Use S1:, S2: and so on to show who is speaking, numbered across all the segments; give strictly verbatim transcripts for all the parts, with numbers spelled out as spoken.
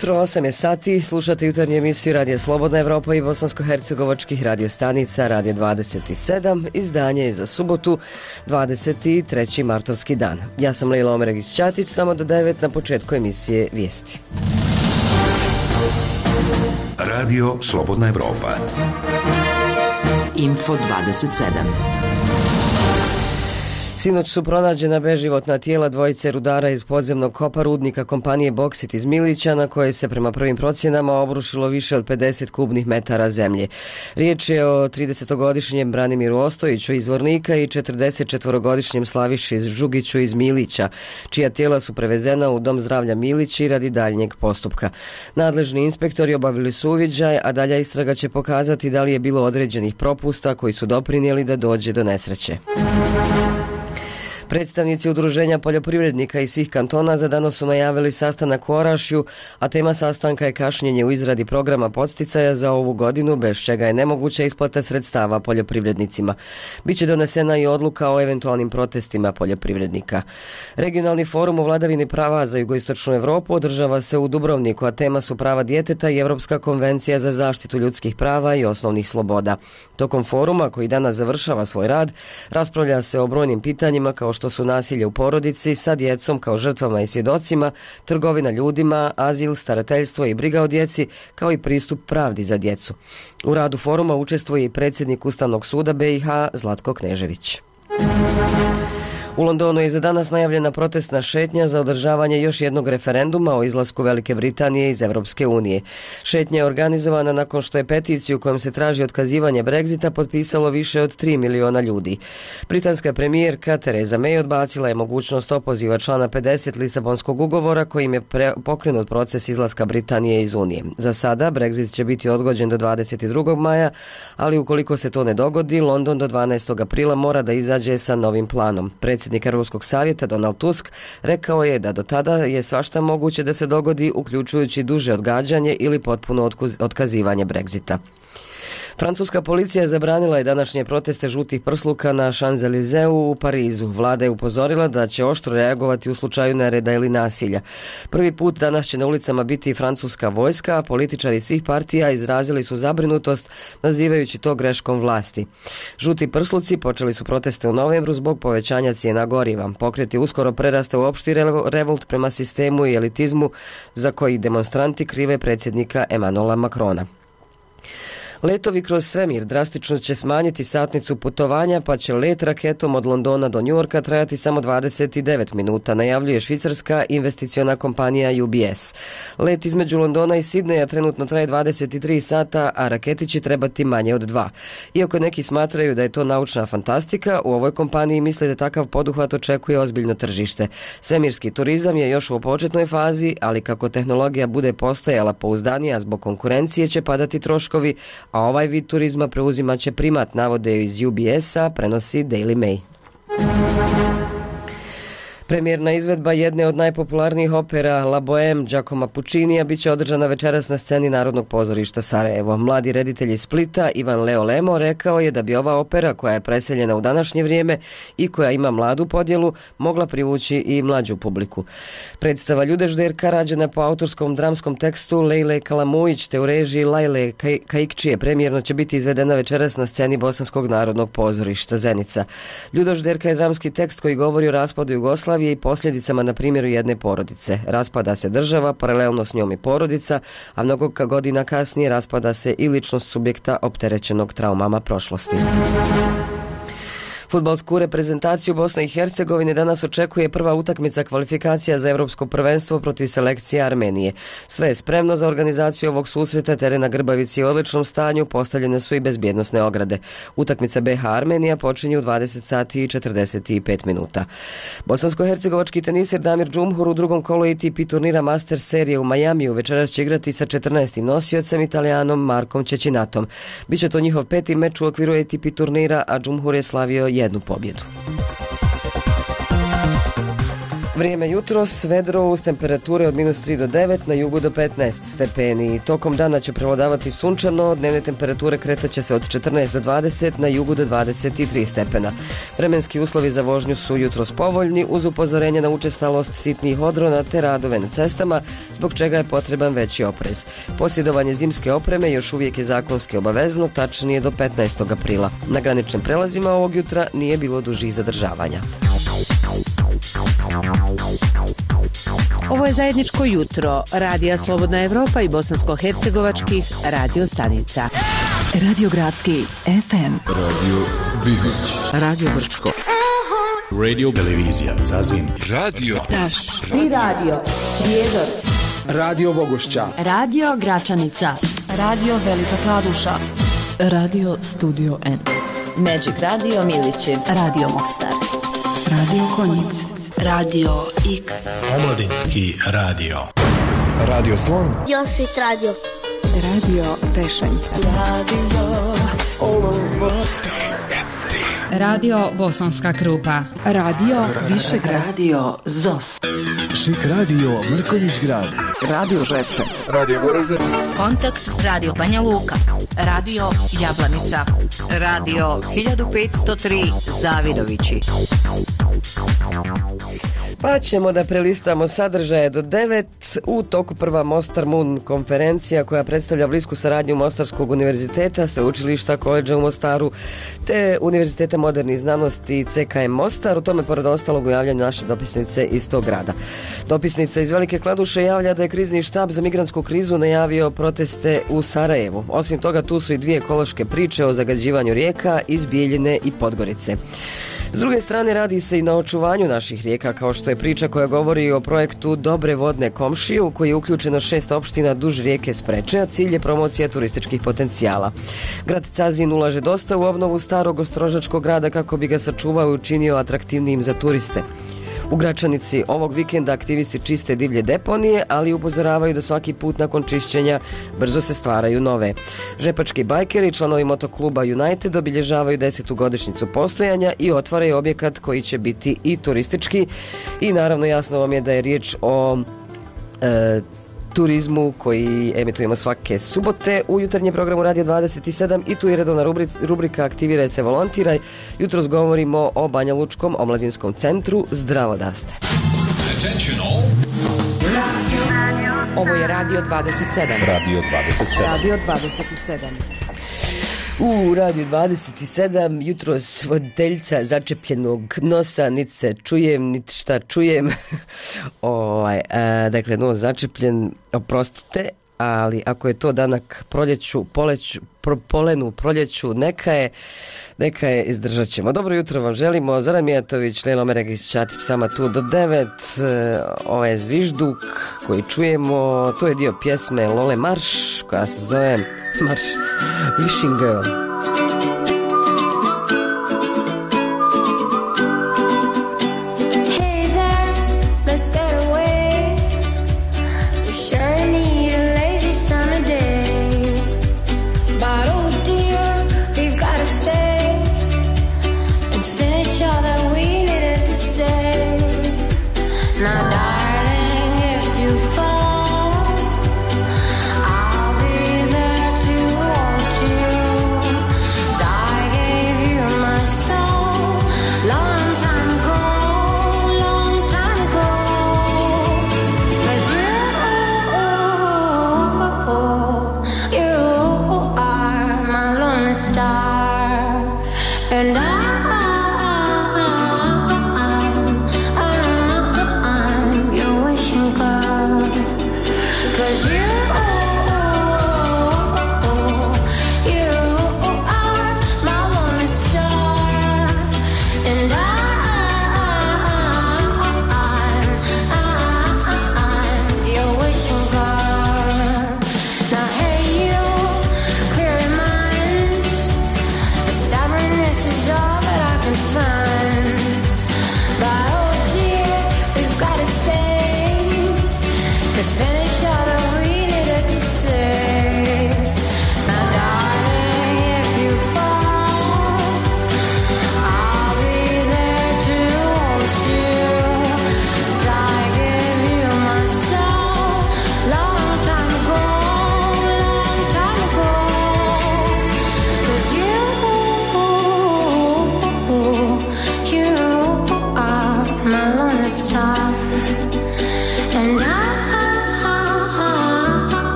S1: jutro, osam je sati, slušate jutarnju emisiju Radija Slobodna Evropa i bosansko-hercegovačkih radio stanica Radio dvadeset sedam, izdanje je za subotu, dvadeset treći martovski dan. Ja sam Lejla Omeregić-Ćatić, samo do devet na početku emisije Vijesti.
S2: Radio Slobodna Evropa.
S3: Info dvadeset sedam.
S1: Sinoć su pronađena beživotna tijela dvojice rudara iz podzemnog kopa rudnika kompanije Boksit iz Milića, na koje se prema prvim procjenama obrušilo više od pedeset kubnih metara zemlje. Riječ je o tridesetogodišnjem Branimiru Ostojiću iz Vornika i četrdesetčetvorogodišnjem Slaviši Žugiću iz Milića, čija tijela su prevezena u Dom zdravlja Milići radi daljnjeg postupka. Nadležni inspektori obavili su uviđaj, a dalja istraga će pokazati da li je bilo određenih propusta koji su doprinijeli da dođe do nesreće. Predstavnici udruženja poljoprivrednika iz svih kantona za danas su najavili sastanak u Orašju, a tema sastanka je kašnjenje u izradi programa podsticaja za ovu godinu, bez čega je nemoguća isplata sredstava poljoprivrednicima. Biće donesena i odluka o eventualnim protestima poljoprivrednika. Regionalni forum o vladavini prava za jugoistočnu Evropu održava se u Dubrovniku, a tema su prava djeteta i Evropska konvencija za zaštitu ljudskih prava i osnovnih sloboda. Tokom foruma, koji danas završava svoj rad, raspravlja se o brojnim pitanjima kao što što su nasilje u porodici sa djecom kao žrtvama i svjedocima, trgovina ljudima, azil, starateljstvo i briga o djeci, kao i pristup pravdi za djecu. U radu foruma učestvuje i predsjednik Ustavnog suda B i H Zlatko Knežević. U Londonu je za danas najavljena protestna šetnja za održavanje još jednog referenduma o izlasku Velike Britanije iz Evropske unije. Šetnja je organizovana nakon što je peticiju kojom se traži otkazivanje Brexita potpisalo više od tri miliona ljudi. Britanska premijerka Theresa May odbacila je mogućnost opoziva člana pedeset Lisabonskog ugovora kojim je pre- pokrenut proces izlaska Britanije iz Unije. Za sada Brexit će biti odgođen do dvadeset drugog maja, ali ukoliko se to ne dogodi, London do dvanaestog aprila mora da izađe sa novim planom. Predsjednik Europskog savjeta Donald Tusk rekao je da do tada je svašta moguće da se dogodi, uključujući duže odgađanje ili potpuno otkazivanje Brexita. Francuska policija zabranila je današnje proteste žutih prsluka na Champs-Élysées u Parizu. Vlada je upozorila da će oštro reagovati u slučaju nereda ili nasilja. Prvi put danas će na ulicama biti francuska vojska, a političari svih partija izrazili su zabrinutost nazivajući to greškom vlasti. Žuti prsluci počeli su proteste u novembru zbog povećanja cijena goriva. Pokret je uskoro prerastao u opšti revolt prema sistemu i elitizmu za koji demonstranti krive predsjednika Emmanuela Macrona. Letovi kroz svemir drastično će smanjiti satnicu putovanja, pa će let raketom od Londona do Njujorka trajati samo dvadeset devet minuta, najavljuje švicarska investiciona kompanija U B S. Let između Londona i Sidneja trenutno traje dvadeset tri sata, a raketi će trebati manje od dva. Iako neki smatraju da je to naučna fantastika, u ovoj kompaniji misle da takav poduhvat očekuje ozbiljno tržište. Svemirski turizam je još u početnoj fazi, ali kako tehnologija bude postajala pouzdanija zbog konkurencije će padati troškovi, a ovaj vid turizma preuzimat će primat, navode iz U B S-a, prenosi Daily Mail. Premijerna izvedba jedne od najpopularnijih opera La Bohème Giacomo Puccinija bit će održana večeras na sceni Narodnog pozorišta Sarajevo. Mladi reditelj iz Splita Ivan Leo Lemo rekao je da bi ova opera, koja je preseljena u današnje vrijeme i koja ima mladu podjelu, mogla privući i mlađu publiku. Predstava Ljudežderka, rađena po autorskom dramskom tekstu Lejle Kalamujić te u režiji Lajle Kaikčije, premijerno će biti izvedena večeras na sceni Bosanskog narodnog pozorišta Zenica. Ljudežderka je dramski tekst koji govori o raspadu Jugoslavije i posljedicama na primjeru jedne porodice. Raspada se država, paralelno s njom i porodica, a mnogo godina kasnije raspada se i ličnost subjekta opterećenog traumama prošlosti. Fudbalsku reprezentaciju Bosne i Hercegovine danas očekuje prva utakmica kvalifikacija za Europsko prvenstvo protiv selekcije Armenije. Sve je spremno za organizaciju ovog susreta, teren na Grbavici je u odličnom stanju, postavljene su i bezbjednosne ograde. Utakmica B H Armenija počinje u dvadeset sati i četrdeset pet minuta. Bosansko-hercegovački teniser Damir Džumhur u drugom kolu A T P turnira Masters serije u Majamiju večeras će igrati sa četrnaestim nosiocem Italijanom Markom Čećinatom. Biće to njihov peti meč u okviru A T P turnira, a Džumhur je slavio jednu pobjedu. Vrijeme jutros, vedro uz temperature od minus tri do devet, na jugu do petnaest stepeni. Tokom dana će prevladavati sunčano, dnevne temperature kretaće se od četrnaest do dvadeset, na jugu do dvadeset tri stepena. Vremenski uslovi za vožnju su jutros povoljni, uz upozorenje na učestalost sitnih odrona te radove na cestama, zbog čega je potreban veći oprez. Posjedovanje zimske opreme još uvijek je zakonski obavezno, tačnije do petnaestog aprila. Na graničnim prelazima ovog jutra nije bilo dužih zadržavanja.
S3: Ovo je zajedničko jutro Radija Slobodna Evropa i bosansko-hercegovačkih radio stanica.
S4: Radio Gradski F M,
S5: Radio Bihoć,
S4: Radio Brčko,
S5: Radio Televizija Zazin, Radio
S4: Taš,
S3: I radio Prijedor,
S6: Radio Vogošća,
S7: Radio Gračanica, Radio Velika Kladuša,
S4: Radio Studio N,
S3: Magic Radio Milići,
S7: Radio Mostar,
S4: Radio Konjic,
S7: Radio X,
S5: Omladinski radio,
S6: Radio Slon,
S8: Josit Radio,
S4: Radio Tešanj,
S9: Radio Bosanska Krupa,
S4: Radio Višegrad,
S7: Radio Zos,
S6: Šik Radio Mrkonjić Grad,
S4: Radio Žepče,
S6: Radio Goražde,
S7: Kontakt Radio Banja Luka, Radio Jablanica, Radio hiljadu petsto tri Zavidovići.
S1: Pa ćemo da prelistamo sadržaje do devet. U toku prva Mostar Moon konferencija koja predstavlja blisku saradnju Mostarskog univerziteta, sveučilišta, koledža u Mostaru te Univerziteta modernih znanosti C K M Mostar. U tome pored ostalog u javljanju naše dopisnice iz tog grada. Dopisnica iz Velike Kladuše javlja da je krizni štab za migrantsku krizu najavio proteste u Sarajevu. Osim toga tu su i dvije ekološke priče o zagađivanju rijeka iz Bijeljine i Podgorice. S druge strane radi se i na očuvanju naših rijeka, kao što je priča koja govori o projektu Dobre vodne komšije u koji je uključeno šest opština duž rijeke Spreče, a cilj je promocija turističkih potencijala. Grad Cazin ulaže dosta u obnovu starog ostrožačkog grada kako bi ga sačuvao i učinio atraktivnijim za turiste. U Gračanici ovog vikenda aktivisti čiste divlje deponije, ali upozoravaju da svaki put nakon čišćenja brzo se stvaraju nove. Žepački bajkeri, članovi motokluba United, obilježavaju desetu godišnjicu postojanja i otvaraju objekat koji će biti i turistički. I naravno jasno vam je da je riječ o e, turizmu koji emitujemo svake subote u jutarnjem programu Radio dvadeset sedam i tu je redovna rubrika Aktiviraj se, volontiraj. Jutros govorimo o Banja Lučkom omladinskom centru Zdravo da ste.
S4: Ovo je Radio dvadeset sedam,
S5: Radio dvadeset sedam,
S4: Radio dvadeset sedam.
S1: U Radio dvadeset sedam jutros voditeljica začepljenog nosa, niti se čujem, niti šta čujem. ovaj, a, dakle, nos začepljen, oprostite, ali ako je to danak proljeću, poleću, pro, polenu, proljeću, neka je, neka je, izdržat ćemo. Dobro jutro vam želimo, Zoran Mijatović, Lelo Meregić, Čatić, sama tu do devet, ovaj zvižduk koji čujemo, to je dio pjesme Lole Marš, koja se zove Marš Wishing Girl.
S10: I'll be there to watch you.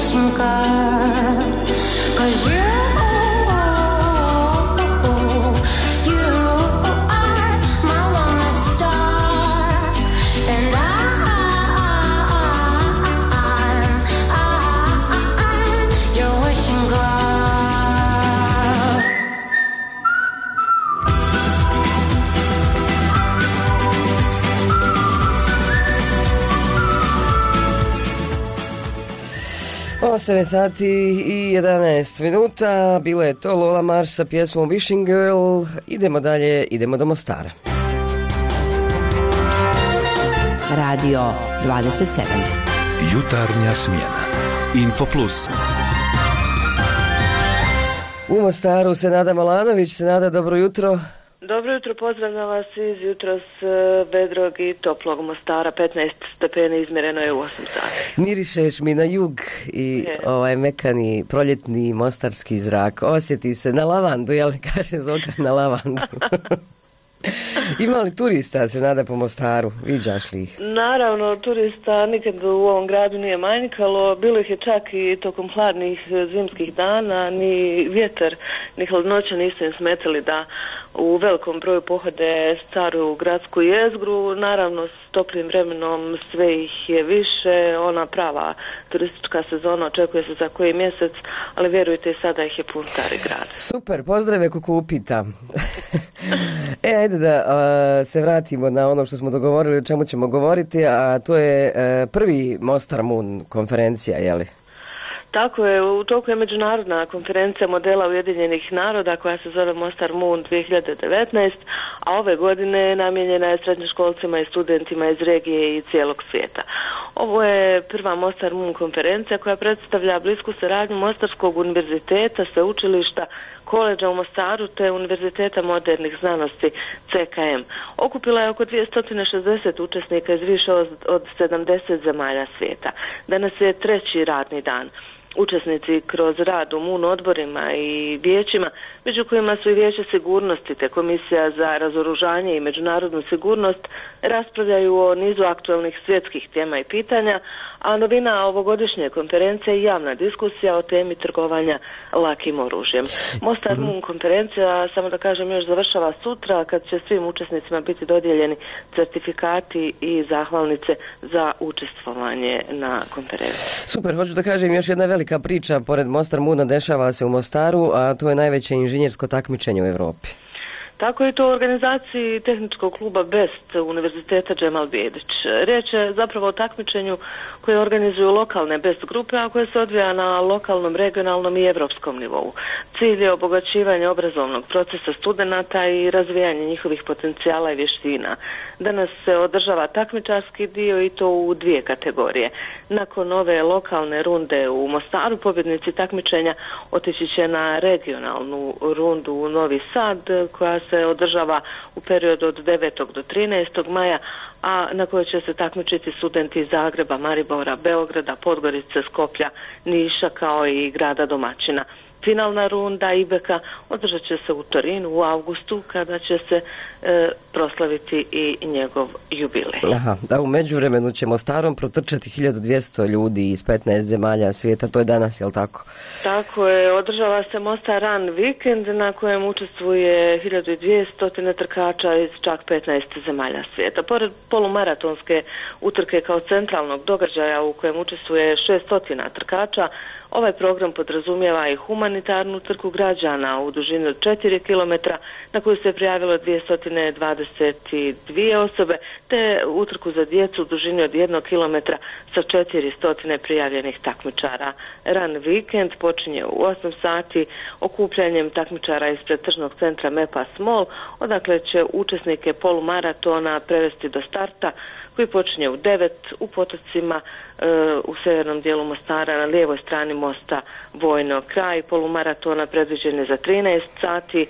S8: wishing God, 'cause you
S1: osam sati i jedanaest minuta, bilo je to Lola Marš sa pjesmom Wishing Girl. Idemo dalje, idemo do Mostara.
S3: Radio dvadeset sedam.
S2: Jutarnja smjena. Info Plus.
S1: U Mostaru Senada Malanović. Senada, dobro jutro.
S10: Dobro jutro, pozdravljam vas iz jutros vedrog i toplog Mostara, petnaest stepeni izmjereno je u osam sati.
S1: Mirišeš mi na jug i je. Ovaj mekani proljetni mostarski zrak. Osjeti se na lavandu, jel kaže Zoka, na lavandu. Ima li turista, Senada, po Mostaru? Viđaš li ih?
S10: Naravno, turista nikad u ovom gradu nije manjkalo. Bilo ih je čak i tokom hladnih zimskih dana. Ni vjetar, ni hladnoća nisu im smetali da u velikom broju pohode staru gradsku jezgru. Naravno, s toplim vremenom sve ih je više. Ona prava turistička sezona očekuje se za koji mjesec, ali vjerujte i sada ih je pun stari grad.
S1: Super, pozdrave Kukupita. E, ajde da a, se vratimo na ono što smo dogovorili, o čemu ćemo govoriti, a to je a, prvi Mostar Moon konferencija, je li?
S10: Tako je, u toku je međunarodna konferencija modela Ujedinjenih naroda koja se zove Mostar Moon dvije hiljade devetnaest, a ove godine namijenjena je srednjoškolcima i studentima iz regije i cijelog svijeta. Ovo je prva Mostar Moon konferencija koja predstavlja blisku saradnju Mostarskog univerziteta, sveučilišta, koledža u Mostaru te Univerziteta modernih znanosti C K M. Okupila je oko dvjesto šezdeset učesnika iz više od, od sedamdeset zemalja svijeta. Danas je treći radni dan. Učesnici kroz rad u Moon odborima i vijećima, među kojima su i Vijeće sigurnosti te Komisija za razoružanje i međunarodnu sigurnost, raspravljaju o nizu aktualnih svjetskih tema i pitanja, a novina ovogodišnje konferencije je javna diskusija o temi trgovanja lakim oružjem. Mostar Moon konferencija, samo da kažem, još završava sutra kad će svim učesnicima biti dodijeljeni certifikati i zahvalnice za učestvovanje na konferenciji.
S1: Super, hoću da kažem još jedna velika priča pored Mostar Moona dešava se u Mostaru, a to je najveće inženjersko takmičenje u Europi.
S10: Tako je to u organizaciji tehničkog kluba Best Univerziteta Džemal Bijedić. Riječ je zapravo o takmičenju koje organizuju lokalne Best grupe, a koje se odvija na lokalnom, regionalnom i evropskom nivou. Cilj je obogaćivanje obrazovnog procesa studenata i razvijanje njihovih potencijala i vještina. Danas se održava takmičarski dio i to u dvije kategorije. Nakon ove lokalne runde u Mostaru, pobjednici takmičenja otići će na regionalnu rundu u Novi Sad, koja se održava u periodu od devetog do trinaestog maja, a na kojoj će se takmičiti studenti iz Zagreba, Maribora, Beograda, Podgorice, Skoplja, Niša kao i grada domaćina. Finalna runda Ibeka održat će se u Torinu u avgustu kada će se e, proslaviti i njegov jubilej.
S1: Aha, da, u međuvremenu ćemo Starom protrčati hiljadu dvjesto ljudi iz petnaest zemalja svijeta, to je danas, je li tako?
S10: Tako je, održava se Mostar Run Weekend na kojem učestvuje hiljadu dvjesto trkača iz čak petnaest zemalja svijeta. Pored polumaratonske utrke kao centralnog događaja u kojem učestvuje šesto trkača, ovaj program podrazumijeva i humanitarnu trku građana u dužini od četiri kilometra na koju se prijavilo dvjesto dvadeset dvije osobe, te utrku za djecu u dužini od jednog kilometra sa četiristo prijavljenih takmičara. Run Weekend počinje u osam sati okupljanjem takmičara ispred tržnog centra Mepa Small, odakle će učesnike polumaratona prevesti do starta koji počinje u devet u Potocima e, u severnom dijelu Mostara na lijevoj strani mosta Vojno. Kraj polumaratona predviđen je za trinaest sati.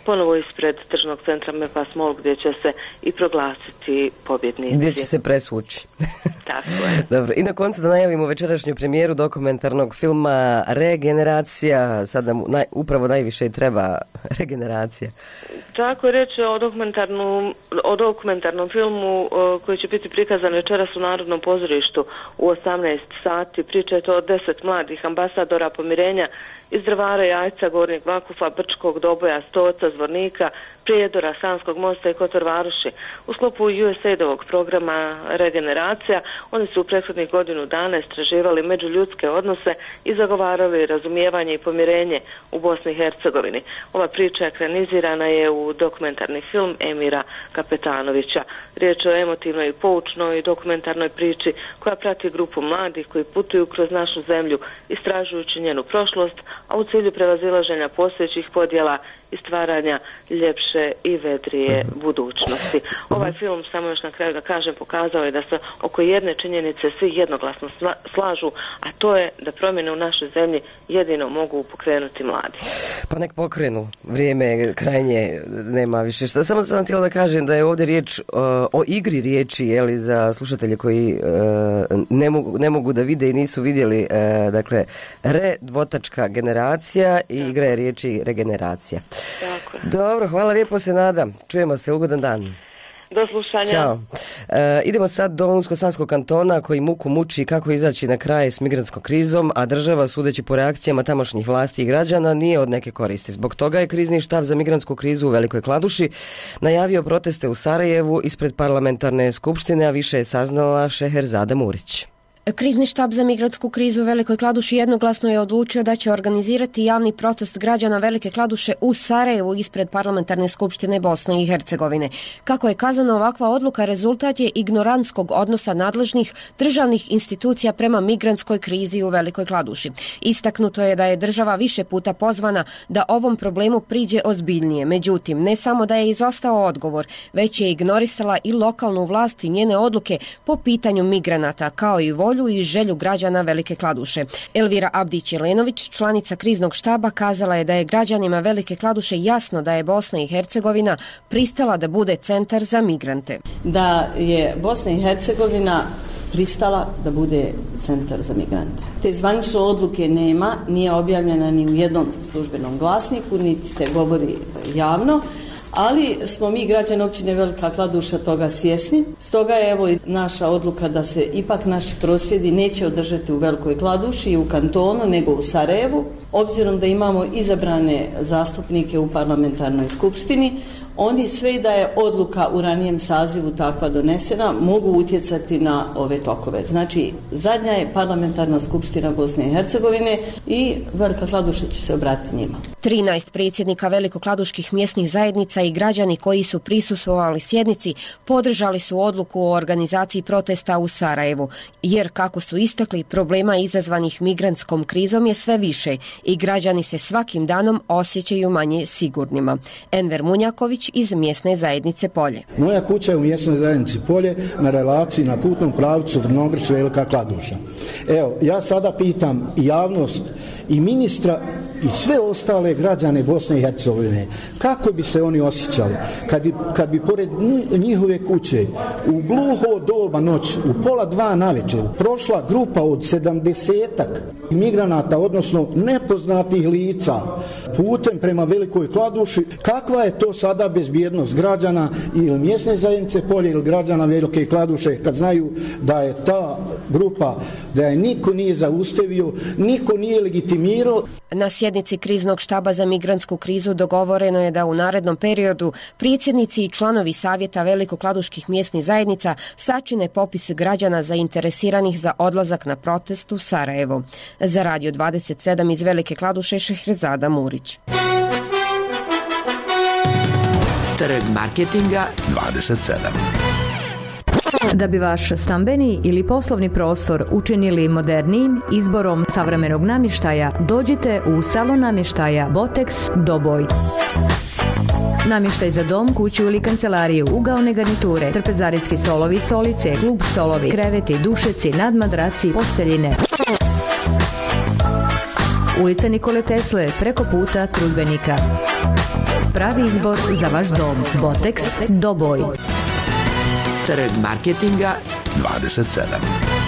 S10: ponovo ispred Tržnog centra Mepas Mall gdje će se i proglasiti pobjednici.
S1: Gdje će se presvući.
S10: Tako je.
S1: Dobro, i na koncu da najavimo večerašnju premijeru dokumentarnog filma Regeneracija. Sad nam naj, upravo najviše i treba regeneracija.
S10: Tako je, reč o dokumentarnom, o dokumentarnom filmu o, koji će biti prikazan večeras u Narodnom pozorištu u osamnaest sati. Priča je to o deset mladih ambasadora pomirenja iz Drvara, Jajca, Gornjeg Vakufa, Brčkog, Doboja, Stoca, Zvornika, Prijedora, Sanskog mosta i Kotor Varoši. U sklopu U S A I D-ovog programa Regeneracija oni su u prethodnih godinu dana istraživali međuljudske odnose i zagovarali razumijevanje i pomirenje u Bosni i Hercegovini. Ova priča ekranizirana je u dokumentarni film Emira Kapetanovića. Riječ je o emotivnoj i poučnoj dokumentarnoj priči koja prati grupu mladih koji putuju kroz našu zemlju istražujući njenu prošlost, a u cilju prevazilaženja postojećih podjela i stvaranja ljepše i vedrije budućnosti. Ovaj film, samo još na kraju da kažem, pokazao je da se oko jedne činjenice svi jednoglasno slažu, a to je da promjene u našoj zemlji jedino mogu pokrenuti mladi.
S1: Pa nek pokrenu, vrijeme je krajnje, nema više šta. Samo sam htjela da kažem da je ovdje riječ o, o igri riječi, jeli, za slušatelje koji e, ne, mogu, ne mogu da vide i nisu vidjeli, e, dakle, re dvotačka generacija i igra je riječi regeneracija.
S10: Tako.
S1: Dobro, hvala lijepo se nada. Čujemo se, ugodan dan.
S10: Do slušanja.
S1: Ćao. E, idemo sad do Unsko-Sanskog kantona koji muku muči kako izaći na kraj s migrantskom krizom, a država, sudeći po reakcijama tamošnjih vlasti i građana, nije od neke koristi. Zbog toga je krizni štab za migrantsku krizu u Velikoj Kladuši najavio proteste u Sarajevu ispred parlamentarne skupštine, a više je saznala Šeherzada Murić.
S11: Krizni štab za migrantsku krizu u Velikoj Kladuši jednoglasno je odlučio da će organizirati javni protest građana Velike Kladuše u Sarajevu ispred parlamentarne skupštine Bosne i Hercegovine. Kako je kazano, ovakva odluka rezultat je ignorantskog odnosa nadležnih državnih institucija prema migrantskoj krizi u Velikoj Kladuši. Istaknuto je da je država više puta pozvana da ovom problemu priđe ozbiljnije. Međutim, ne samo da je izostao odgovor, već je ignorisala i lokalnu vlast i njene odluke po pitanju migranata, kao i volju i želju građana Velike Kladuše. Elvira Abdić-Jelenović, članica kriznog štaba, kazala je da je građanima Velike Kladuše jasno da je Bosna i Hercegovina pristala da bude centar za migrante.
S12: Da je Bosna i Hercegovina pristala da bude centar za migrante. Te zvanične odluke nema, nije objavljena ni u jednom službenom glasniku, niti se govori javno, ali smo mi građani općine Velika Kladuša toga svjesni. Stoga je evo i naša odluka da se ipak naši prosvjedi neće održati u Velikoj Kladuši i u kantonu, nego u Sarajevu. Obzirom da imamo izabrane zastupnike u parlamentarnoj skupštini, oni sve i da je odluka u ranijem sazivu takva donesena, mogu utjecati na ove tokove. Znači, zadnja je parlamentarna skupština Bosne i Hercegovine i Velika Kladuša će se obratiti njima.
S11: trinaest predsjednika velikokladuških mjesnih zajednica i građani koji su prisustvovali sjednici podržali su odluku o organizaciji protesta u Sarajevu, jer kako su istakli, problema izazvanih migrantskom krizom je sve više i građani se svakim danom osjećaju manje sigurnima. Enver Munjaković iz mjesne zajednice Polje.
S13: Moja kuća je u mjesnoj zajednici Polje na relaciji na putnom pravcu Vrnogrč Velika Kladuša. Evo, ja sada pitam i javnost i ministra i sve ostale građane Bosne i Hercegovine, kako bi se oni osjećali kad bi, kad bi pored njihove kuće u gluho doba noći, u pola dva navečer, prošla grupa od sedamdesetak migranata, odnosno nepoznatih lica, putem prema Velikoj Kladuši. Kakva je to sada bezbjednost građana ili mjesne zajednice Polje ili građana Velike Kladuše kad znaju da je ta grupa, da je niko nije zaustavio, niko nije legitimirao.
S11: Na sjednici kriznog štaba za migrantsku krizu dogovoreno je da u narednom periodu predsjednici i članovi savjeta velikokladuških mjesnih zajednica sačine popis građana zainteresiranih za odlazak na protest u Sarajevo. Za Radio dvadeset sedam iz Velike Kladuše, Šeherzada Murić.
S4: Trg marketinga
S2: dvadeset sedam.
S14: Da bi vaš stambeni ili poslovni prostor učinili modernijim izborom savremenog namještaja, dođite u salon namještaja Botex Doboj. Namještaj za dom, kuću ili kancelariju, ugaone garniture, trpezarijski stolovi, stolice, klub stolovi, kreveti, dušeci, nadmadraci, posteljine. Ulica Nikole Tesle, preko puta Trudbenika. pravi izbor za vaš dom. Botex Doboj.
S4: Trg marketinga
S2: dvadeset sedam.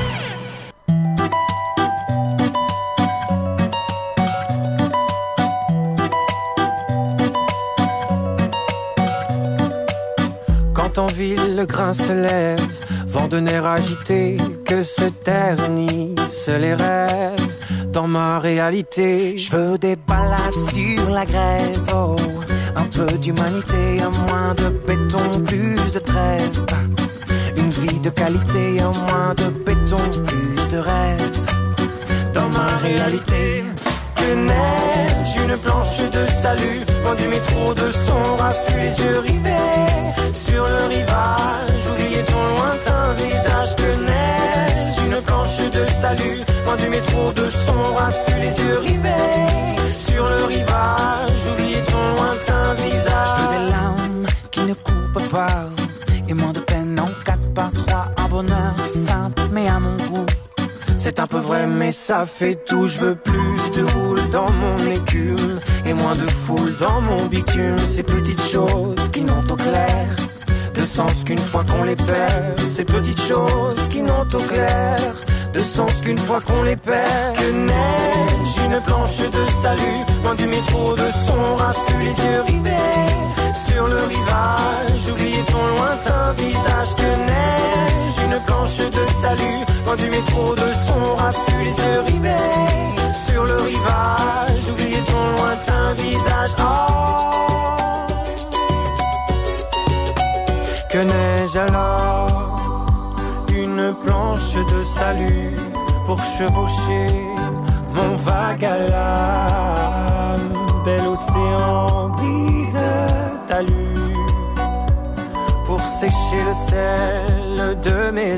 S15: Quand en ville le grain se lève, vent de nerfs agités, que se ternissent les rêves. Dans ma réalité, je veux des balades sur la grève. Oh, un peu d'humanité, un moins de béton, plus de trêve. Une vie de qualité, un moins de béton, plus de rêve. Dans ma réalité, que neige, une planche de salut. Loin du métro de son raffut, les yeux rivés sur le rivage. Oubliez ton lointain visage. Que neige, une planche de salut. Loin du métro de son raffut, les yeux rivés sur le rivage. Oubliez ton lointain visage. Je veux des larmes qui ne coupent pas et moins de peine en quatre par trois. Un bonheur simple mais à mon goût. C'est un peu vrai mais ça fait tout. Je veux plus de houle dans mon écume et moins de foule dans mon bitume. Ces petites choses qui n'ont au clair de sens qu'une fois qu'on les perd. Ces petites choses qui n'ont au clair de sens qu'une fois qu'on les perd. Que neige, une planche de salut. Loin du métro de son raffut, les yeux rivés sur le rivage. Oubliez ton lointain visage. Que neige, une planche de salut. Loin du métro de son raffut, les yeux rivés sur le rivage. Oubliez ton lointain visage. Oh, que neige alors, une planche de salut pour chevaucher mon vague à l'âme. Bel océan brise talus pour sécher le sel de mes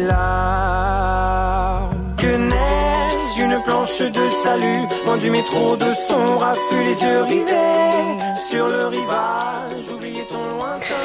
S15: larmes. Que neige, une planche de salut. Loin du métro de son raffut, les yeux rivés sur le rivage. Oubliez ton lointain.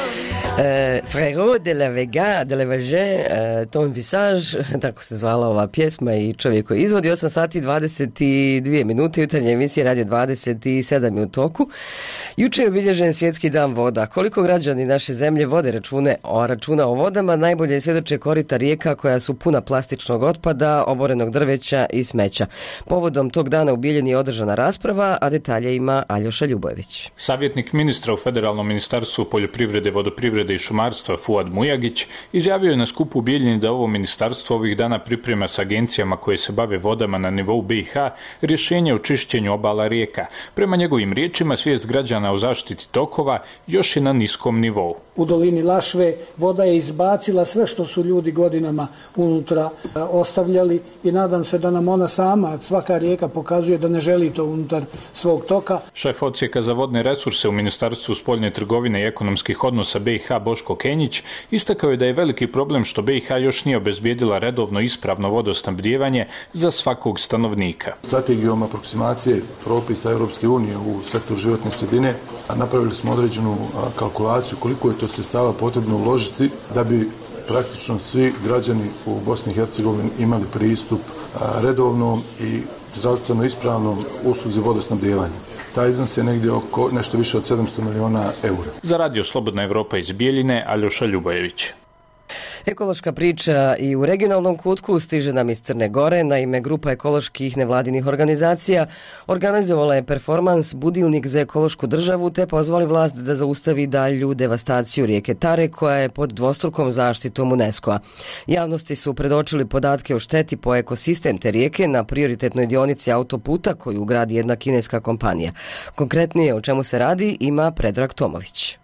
S1: E, Frérot de la Vega, de la Vege, e, Ton Visage, tako se zvala ova pjesma i čovjek koji izvodi. osam sati i dvadeset dvije minute, jutarnje emisije Radio dvadeset sedam je u toku. Juče je obilježen svjetski dan voda. Koliko građani naše zemlje vode račune o računa o vodama, najbolje svjedoče korita rijeka koja su puna plastičnog otpada, oborenog drveća i smeća. Povodom tog dana u Bijeljini je održana rasprava, a detalje ima Aljoša Ljubojević.
S16: Savjetnik ministra u Federalnom ministarstvu poljoprivrede, vodoprivrede i šumarstva Fuad Mujagić izjavio je na skupu u Bijeljini da ovo ministarstvo ovih dana priprema s agencijama koje se bave vodama na nivou B i H rješenje o čišćenju obala rijeka. Prema njegovim riječima, svijest građana o zaštiti tokova još je na niskom nivou.
S17: U dolini Lašve voda je izbacila sve što su ljudi godinama unutra ostavljali i nadam se da nam ona sama, svaka rijeka pokazuje da ne želi to unutar svog toka.
S16: Šef odsjeka za vodne resurse u Ministarstvu spoljne trgovine i ekonomskih odnosa B i H Boško Kenjić istakao je da je veliki problem što B i H još nije obezbijedila redovno ispravno vodosnabdijevanje za svakog stanovnika.
S18: Strategijom aproksimacije propisa Europske unije u sektoru životne sredine napravili smo određenu kalkulaciju koliko je to sredstava potrebno uložiti da bi praktično svi građani u Bosni i Hercegovini imali pristup redovnom i zdravstveno ispravnom usluzi vodosnabdijevanja. Taj iznos je negdje oko nešto više od sedamsto miliona eura.
S16: Za Radio Slobodna Evropa iz Bijeljine, Aljoša Ljubojević.
S1: Ekološka priča i u regionalnom kutku stiže nam iz Crne Gore. Naime, grupa ekoloških nevladinih organizacija organizovala je performans Budilnik za ekološku državu te pozvali vlast da zaustavi dalju devastaciju rijeke Tare koja je pod dvostrukom zaštitom UNESCO-a. Javnosti su predočili podatke o šteti po ekosistem te rijeke na prioritetnoj dionici autoputa koju gradi jedna kineska kompanija. Konkretnije o čemu se radi ima Predrag Tomović.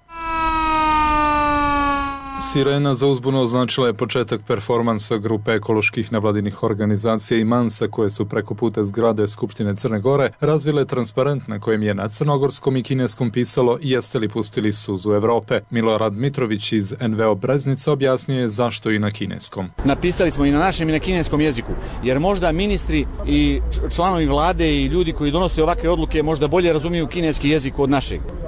S19: Sirena za uzbunu označila je početak performansa grupe ekoloških nevladinih organizacija i Mansa koje su preko puta zgrade Skupštine Crne Gore razvile transparent na kojem je na crnogorskom i kineskom pisalo "Jeste li pustili suzu Evrope?". Milorad Mitrović iz N V O Breznica objasnio je zašto i na kineskom.
S20: Napisali smo i na našem i na kineskom jeziku, jer možda ministri i članovi vlade i ljudi koji donose ovakve odluke možda bolje razumiju kineski jezik od našeg.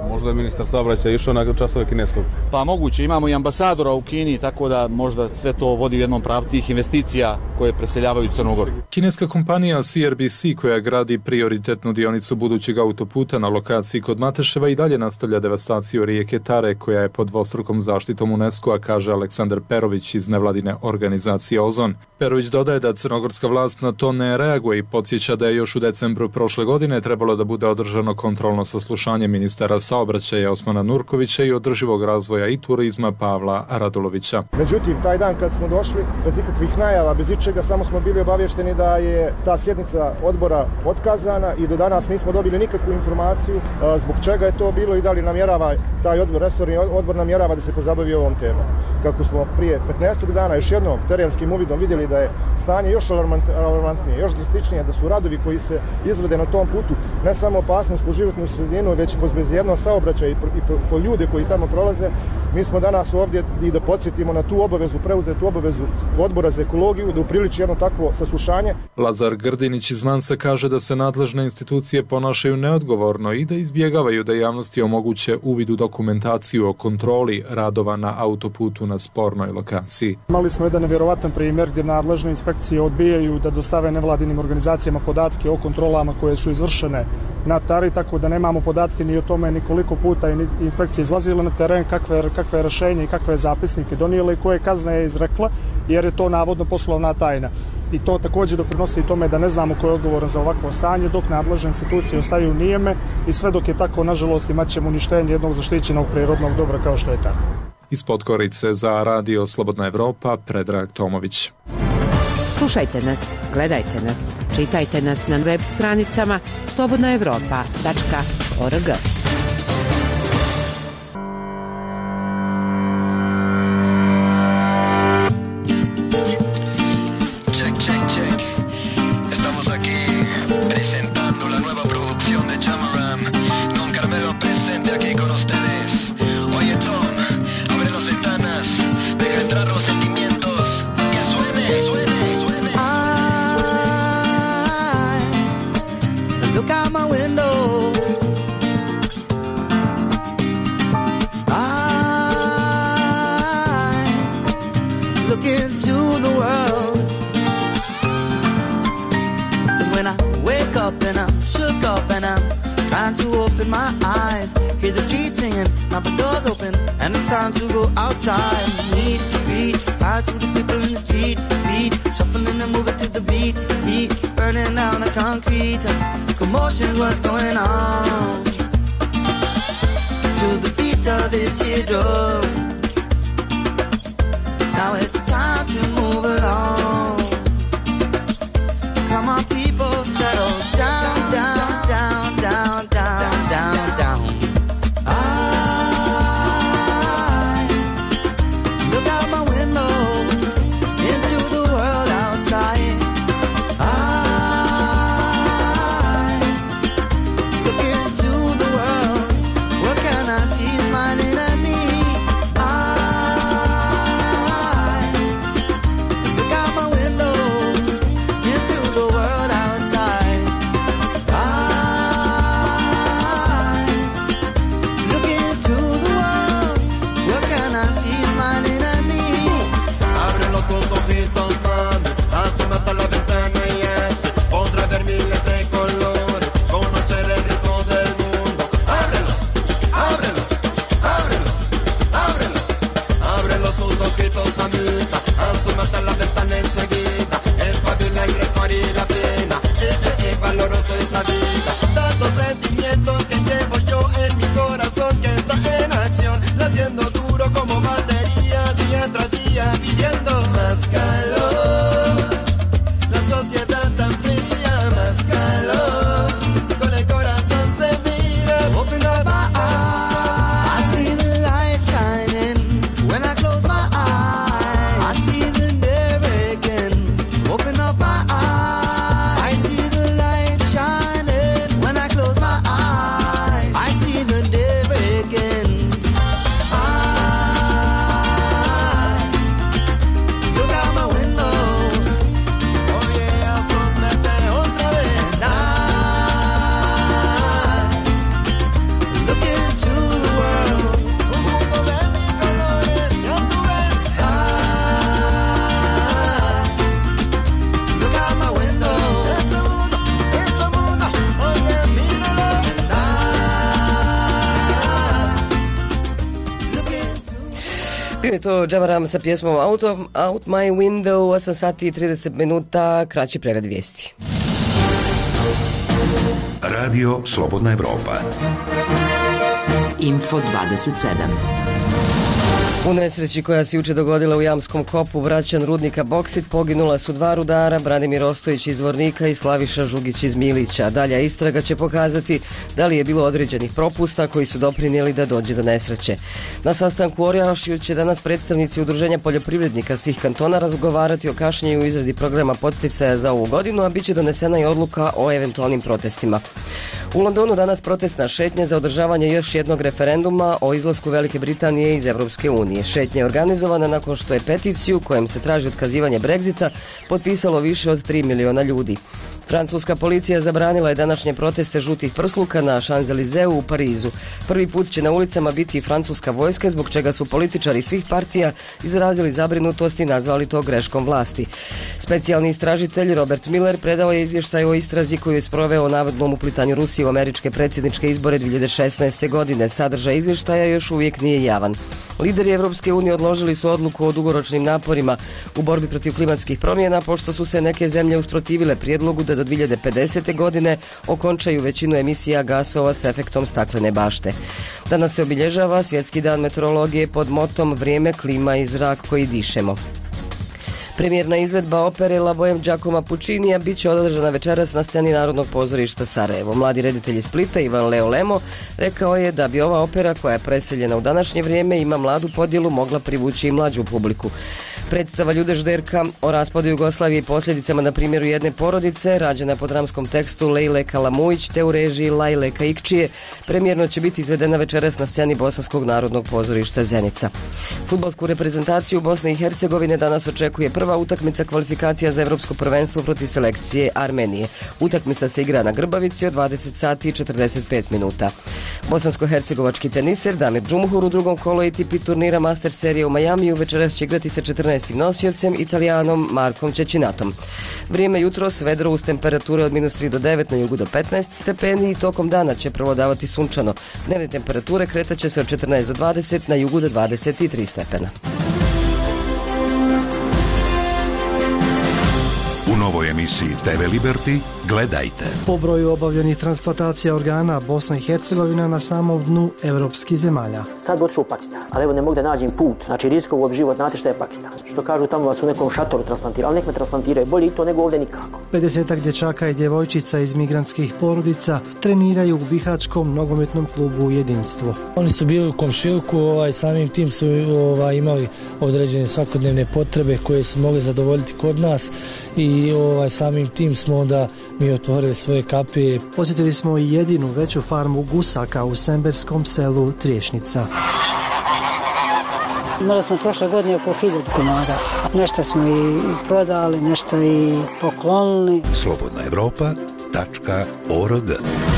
S21: Možda je ministar saobraćaja išao na časove kineskog.
S20: Pa moguće, imamo i ambasadora u Kini, tako da možda sve to vodi u jednom pravcu tih investicija koje preseljavaju Crnogoru.
S19: Kineska kompanija C R B C koja gradi prioritetnu dionicu budućeg autoputa na lokaciji kod Mateševa i dalje nastavlja devastaciju rijeke Tare koja je pod dvostrukom zaštitom UNESCO-a, kaže Aleksandar Perović iz nevladine organizacije Ozon. Perović dodaje da crnogorska vlast na to ne reaguje i podsjeća da je još u decembru prošle godine trebalo da bude održano kontrolno saslušanje ministara saobraćaja Osmana Nurkovića i održivog razvoja i turizma Pavla Radulovića.
S22: Međutim, taj dan kad smo došli, bez ikakvih najava, bez ičega, samo smo bili obavješteni da je ta sjednica odbora otkazana i do danas nismo dobili nikakvu informaciju zbog čega je to bilo i da li namjerava taj odbor, resorni odbor namjerava da se pozabavi ovom temom. Kako smo prije petnaest dana još jednom terenskim uvidom vidjeli da je stanje još alarmantnije, još drastičnije, da su radovi koji se izvode na tom putu ne samo opasnost po životnu sredinu, već i po bezbednost saobraćaja i po, i po ljude koji tamo prolaze. Mi smo danas ovdje i da podsjetimo na tu obavezu, preuzetu obavezu odbora za ekologiju, da upriliči jedno takvo saslušanje.
S19: Lazar Grdinić iz Mansa kaže da se nadležne institucije ponašaju neodgovorno i da izbjegavaju da javnosti omoguće uvid u dokumentaciju o kontroli radova na autoputu na spornoj lokaciji.
S23: Imali smo jedan nevjerovatan primjer gdje nadležne inspekcije odbijaju da dostave nevladinim organizacijama podatke o kontrolama koje su izvršene na Tari, tako da nemamo podatke ni o tome ni koliko puta je inspekcija izlazila na teren, kakve, kakve rešenje i kakve zapisnike donijela i koje kazne je izrekla, jer je to navodno poslovna tajna. I to također doprinosi i tome da ne znamo ko je odgovoran za ovakvo stanje, dok nadležne institucije ostaju nijeme i sve dok je tako, nažalost, imat ćemo uništenje jednog zaštićenog prirodnog dobra kao što je Tara.
S19: Iz Podgorice za Radio Slobodna Evropa, Predrag Tomović.
S3: Slušajte nas, gledajte nas, čitajte nas na web stranicama slobodna evropa tačka org.
S24: What's going on to the beat of this here drum? Now it's time to move it on. Come on, people, settle down, down, down, down, down, down, down. I look out my window into the world outside. I smiling at me. I
S1: Bio je to Džavaram sa pjesmom Out, of, Out My Window, osam sati i trideset minuta, kraći pregled vijesti.
S2: Radio Slobodna Evropa.
S4: Info dvadeset sedam.
S1: U nesreći koja se juče dogodila u Jamskom kopu vraćan rudnika Boksit poginula su dva rudara, Branimir Ostojić iz Vornika i Slaviša Žugić iz Milića. Dalja istraga će pokazati da li je bilo određenih propusta koji su doprinijeli da dođe do nesreće. Na sastanku u Orjašiju će danas predstavnici Udruženja poljoprivrednika svih kantona razgovarati o kašnjenju u izradi programa podsticaja za ovu godinu, a bit će donesena i odluka o eventualnim protestima. U Londonu danas protestna šetnja za održavanje još jednog referenduma o izlasku Velike Britanije iz Evropske unije. Šetnja je organizovana nakon što je peticiju kojem se traži otkazivanje Brexita potpisalo više od tri miliona ljudi. Francuska policija zabranila je današnje proteste žutih prsluka na Champs-Élysées u Parizu. Prvi put će na ulicama biti i francuska vojska, zbog čega su političari svih partija izrazili zabrinutost i nazvali to greškom vlasti. Specijalni istražitelj Robert Miller predao je izvještaj o istrazi koju je sproveo o navodnom uplitanju Rusije u američke predsjedničke izbore dvije hiljade šesnaeste. godine. Sadržaj izvještaja još uvijek nije javan. Lideri Evropske unije odložili su odluku o dugoročnim naporima u borbi protiv klimatskih promjena, pošto su se neke zemlje usprotivile prijedlogu da do dvije hiljade pedesete. godine okončaju većinu emisija gasova s efektom staklene bašte. Danas se obilježava Svjetski dan meteorologije pod motom Vrijeme, klima i zrak koji dišemo. Premijerna izvedba opere La Bohème Giacomo Puccinija bit će održana večeras na sceni Narodnog pozorišta Sarajevo. Mladi reditelj iz Splita Ivan Leo Lemo rekao je da bi ova opera, koja je preseljena u današnje vrijeme, ima mladu podjelu, mogla privući i mlađu publiku. Predstava Ljude Žderka o raspadu Jugoslavije i posljedicama na primjeru jedne porodice, rađena po dramskom tekstu Lejle Kalamujić te u režiji Lajle Kaikčije, premijerno će biti izvedena večeras na sceni Bosanskog narodnog pozorišta Zenica. Fudbalsku reprezentaciju Bosne i Hercegovine danas očekuje prva utakmica kvalifikacija za Evropsko prvenstvo protiv selekcije Armenije. Utakmica se igra na Grbavici od dvadeset sati i četrdeset pet minuta. Bosansko-hercegovački teniser Damir Džumhur u drugom kolu A T P turnira Master serije u Majamiju večeras će igrati sa četrnaestim nosiocem Italijanom Markom Čečinatom. Vrijeme jutros vedro uz temperature od minus tri do devet, na jugu do petnaest stepeni i tokom dana će prevladavati sunčano. Dnevne temperature kretaće se od četrnaest do dvadeset, na jugu do dvadeset tri stepena.
S2: U novoj emisiji T V Liberty gledajte.
S5: Po broju obavljenih transplantacija organa, Bosna i Hercegovina na samom dnu evropskih zemalja.
S6: Sad otišu u Pakistan, ali evo ne mogu da nađem put. Znači riskovo bi život, znate šta je Pakistan. Što kažu, tamo vas u nekom šatoru transplantiraju, ali nek me transplantiraju, bolje i to nego ovdje nikako.
S5: pedesetak dječaka i djevojčica iz migrantskih porodica treniraju u Bihaćkom nogometnom klubu Jedinstvo.
S7: Oni su bili u komšiluku, ovaj, samim tim su ovaj, imali određene svakodnevne potrebe koje su mogli zadovoljiti kod nas i ovaj, samim tim smo onda mi otvorili svoje kapije.
S5: Posjetili smo i jedinu veću farmu gusaka u semberskom selu Triješnica.
S9: Imali smo prošle godine oko hiljadu komada. Nešto smo i prodali, nešto i poklonili.
S2: Slobodna Evropa tačka org.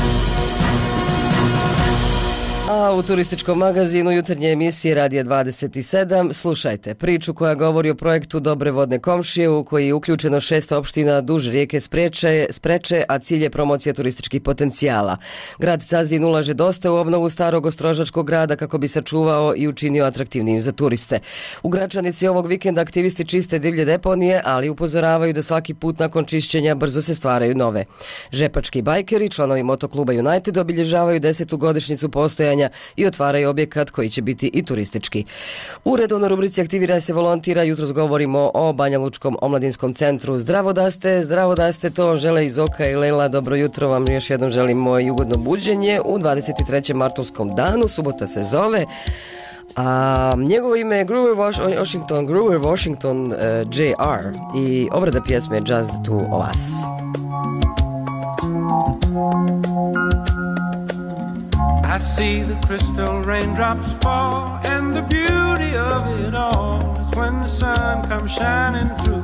S1: A u turističkom magazinu jutarnje emisije Radija dvadeset sedam slušajte priču koja govori o projektu Dobre vodne komšije u koji je uključeno šest opština duž rijeke Spreče, Spreče, a cilj je promocija turističkih potencijala. Grad Cazin ulaže dosta u obnovu starog ostrožačkog grada kako bi sačuvao i učinio atraktivnijim za turiste. U Gračanici ovog vikenda aktivisti čiste divlje deponije, ali upozoravaju da svaki put nakon čišćenja brzo se stvaraju nove. Žepački bajkeri, članovi motokluba United, obilježavaju desetu godišnjicu postojanja i otvaraju objekat koji će biti i turistički. U redovnoj rubrici Aktiviraj se volontira jutros govorimo o Banja Lučkom omladinskom centru. Zdravo da ste, zdravo da ste, to žele iz Oka i Lela. Dobro jutro vam, još jednom želimo i ugodno buđenje u dvadeset trećem martovskom danu, subota se zove. A njegovo ime je Grover Washington, Grover Washington uh, J R i obrada pjesme Just the Two of Us.
S25: I see the crystal raindrops fall, and the beauty of it all is when the sun comes shining through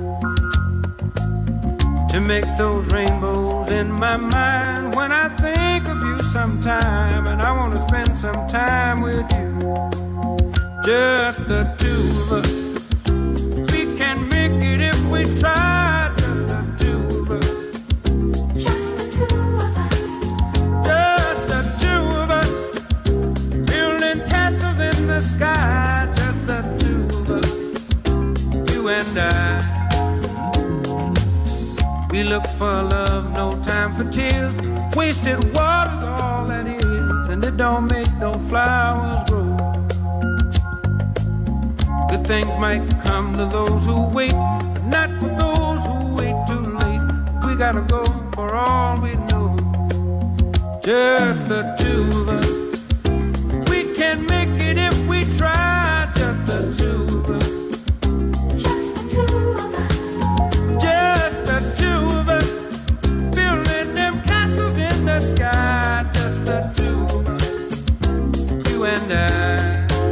S25: to make those rainbows in my mind. When I think of you sometime, and I want to spend some time with you, just the two of us. We can make it if we try. Sky, just the for tears. Wasted water's all that is, and it don't make no flowers grow. Good things might come to those who wait, but not for those who wait too late. We gotta go for all we know, just the two of us. We can make it if we try, just the two of us. Just the two of us. Just the two of us. Building them castles in the sky, just the two of us. You and I.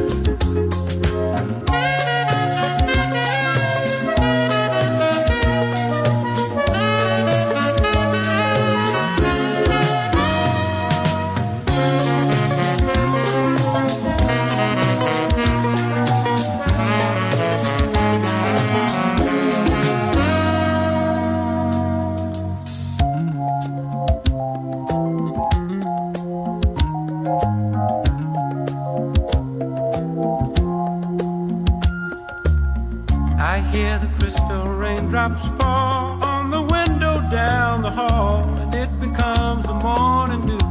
S25: Drops fall on the window down the hall, and it becomes the morning dew.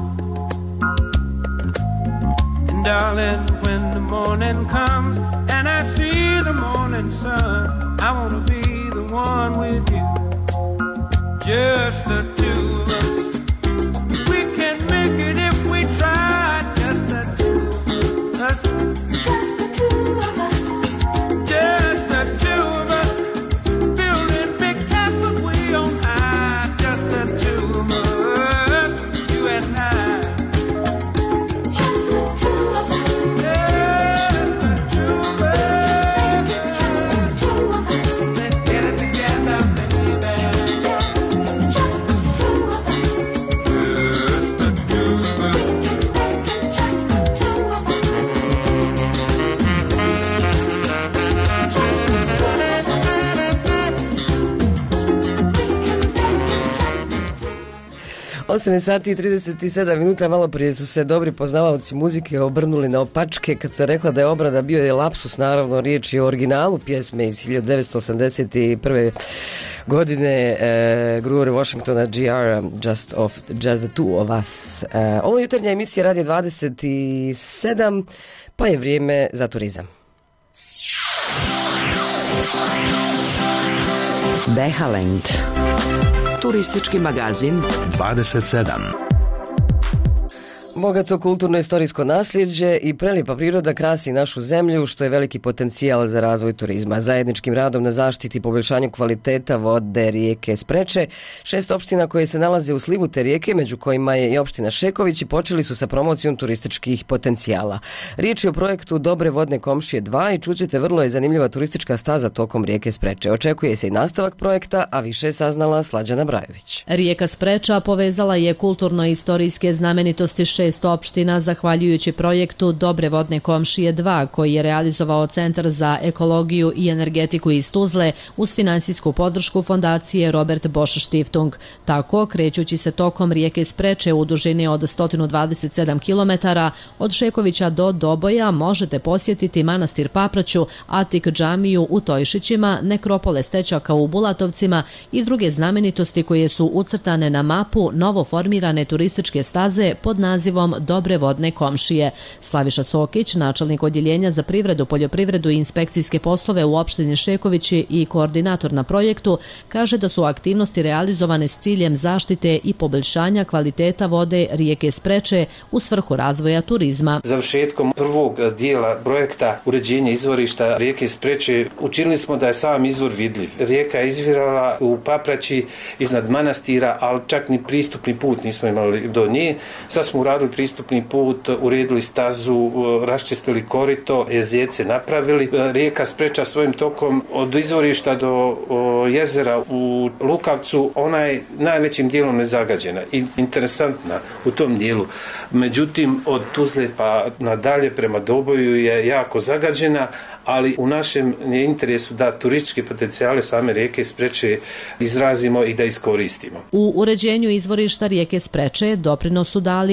S25: And darling, when the morning comes and I see the morning sun, I wanna be the one with you, just the two of us. We can make it if we try, just the two of us. Just the two of us. Just the two of us.
S1: osam sati i trideset sedam minuta, malo prije su se dobri poznavaoci muzike obrnuli na opačke kad se rekla da je obrada, bio je lapsus, naravno riječ je o originalu pjesme iz hiljadu devetsto osamdeset prve godine e, Grover Washingtona G R Just, of, Just the Two of Us. E, ovo je jutarnja emisija Radio dvadeset sedam, pa je vrijeme za turizam.
S4: Behaland, turistički magazin
S2: dvadeset sedam.
S1: Bogato kulturno-istorijsko nasljeđe i prelijepa priroda krasi našu zemlju, što je veliki potencijal za razvoj turizma. Zajedničkim radom na zaštiti i poboljšanju kvaliteta vode rijeke Spreče, šest opština koje se nalaze u slivu te rijeke, među kojima je i opština Šeković, počeli su sa promocijom turističkih potencijala. Riječ je o projektu Dobre vodne komšije dva i čućete, vrlo je zanimljiva turistička staza tokom rijeke Spreče. Očekuje se i nastavak projekta, a više je saznala Slađana Brajević.
S8: Rijeka Spreča povezala je kulturno-istorijske znamenitosti šest opština zahvaljujući projektu Dobre vodne komšije dva, koji je realizovao Centar za ekologiju i energetiku iz Tuzle uz finansijsku podršku fondacije Robert Bosch Stiftung. Tako, krećući se tokom rijeke Spreče u dužini od sto dvadeset sedam kilometara, od Šekovića do Doboja možete posjetiti manastir Papraću, Atik džamiju u Tojšićima, nekropole Stećaka u Bulatovcima i druge znamenitosti koje su ucrtane na mapu novo formirane turističke staze pod nazivom Dobre vodne komšije. Slaviša Sokić, načelnik odjeljenja za privredu, poljoprivredu i inspekcijske poslove u opštini Šekovići i koordinator na projektu, kaže da su aktivnosti realizovane s ciljem zaštite i poboljšanja kvaliteta vode rijeke Spreče u svrhu razvoja turizma.
S10: Završetkom prvog dijela projekta uređenja izvorišta rijeke Spreče učinili smo da je sam izvor vidljiv. Rijeka je izvirala u Papraći iznad manastira, ali čak ni pristupni put nismo imali do nje. Sad smo uradili pristupni put, uredili stazu, raščistili korito, jezerce napravili. Rijeka Spreča svojim tokom od izvorišta do jezera u Lukavcu, ona je najvećim dijelom nezagađena i interesantna u tom dijelu. Međutim, od Tuzle pa nadalje prema Doboju je jako zagađena, ali u našem je interesu da turističke potencijale same rijeke Spreče izrazimo i da iskoristimo.
S8: U uređenju izvorišta rijeke Spreče doprinos su dali i učesnici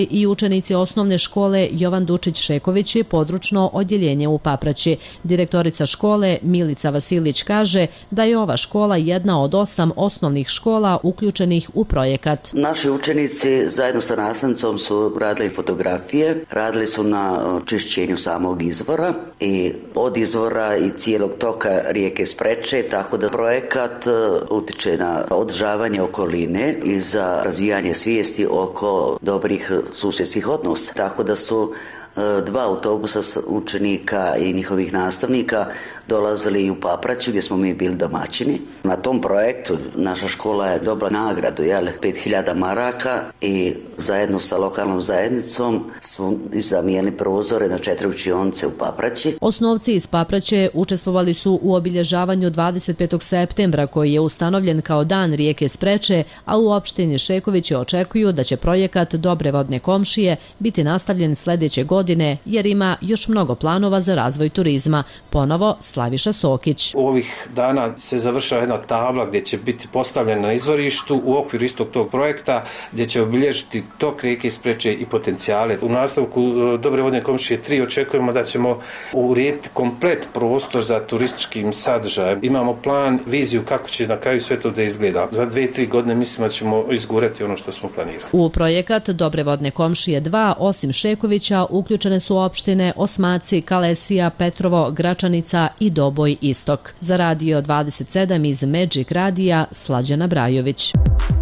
S8: učenici osnovne škole Jovan Dučić Šeković je područno odjeljenje u Papraći. Direktorica škole Milica Vasilić kaže da je ova škola jedna od osam osnovnih škola uključenih u projekat.
S11: Naši učenici zajedno sa nastavnicom su radili fotografije, radili su na čišćenju samog izvora i od izvora i cijelog toka rijeke Spreče, tako da projekat utiče na održavanje okoline i za razvijanje svijesti oko dobrih susjedskih odnosa. Tako da su dva autobusa učenika i njihovih nastavnika dolazili u Papraću gdje smo mi bili domaćini. Na tom projektu naša škola je dobila nagradu, jel, pet hiljada maraka i zajedno sa lokalnom zajednicom su zamijenili prozore na četiri učionice u Papraći.
S8: Osnovci iz Papraće učestvovali su u obilježavanju dvadeset petog septembra koji je ustanovljen kao Dan rijeke Spreče, a u opštini Šekovići očekuju da će projekat Dobre vodne komšije biti nastavljen sljedeće godine jer ima još mnogo planova za razvoj turizma. Ponovo Slaviša Sokić.
S10: U ovih dana se završava jedna tabla gdje će biti postavljena na izvorištu u okviru istog tog projekta gdje će obilježiti tok rijeke Spreče i potencijale. U nastavku Dobre vodne komšije tri očekujemo da ćemo urediti komplet prostor za turističkim sadržajem. Imamo plan, viziju kako će na kraju sve to da izgleda. Za dve, tri godine mislimo da ćemo izgurati ono što smo planirali.
S8: U projekat Dobre vodne komšije dva, osim Šekovića, uključene su opštine Osmaci, Kalesija, Petrovo, Gračanica i Doboj Istok. Za Radio dvadeset sedam iz Magic Radija, Slađana Brajović.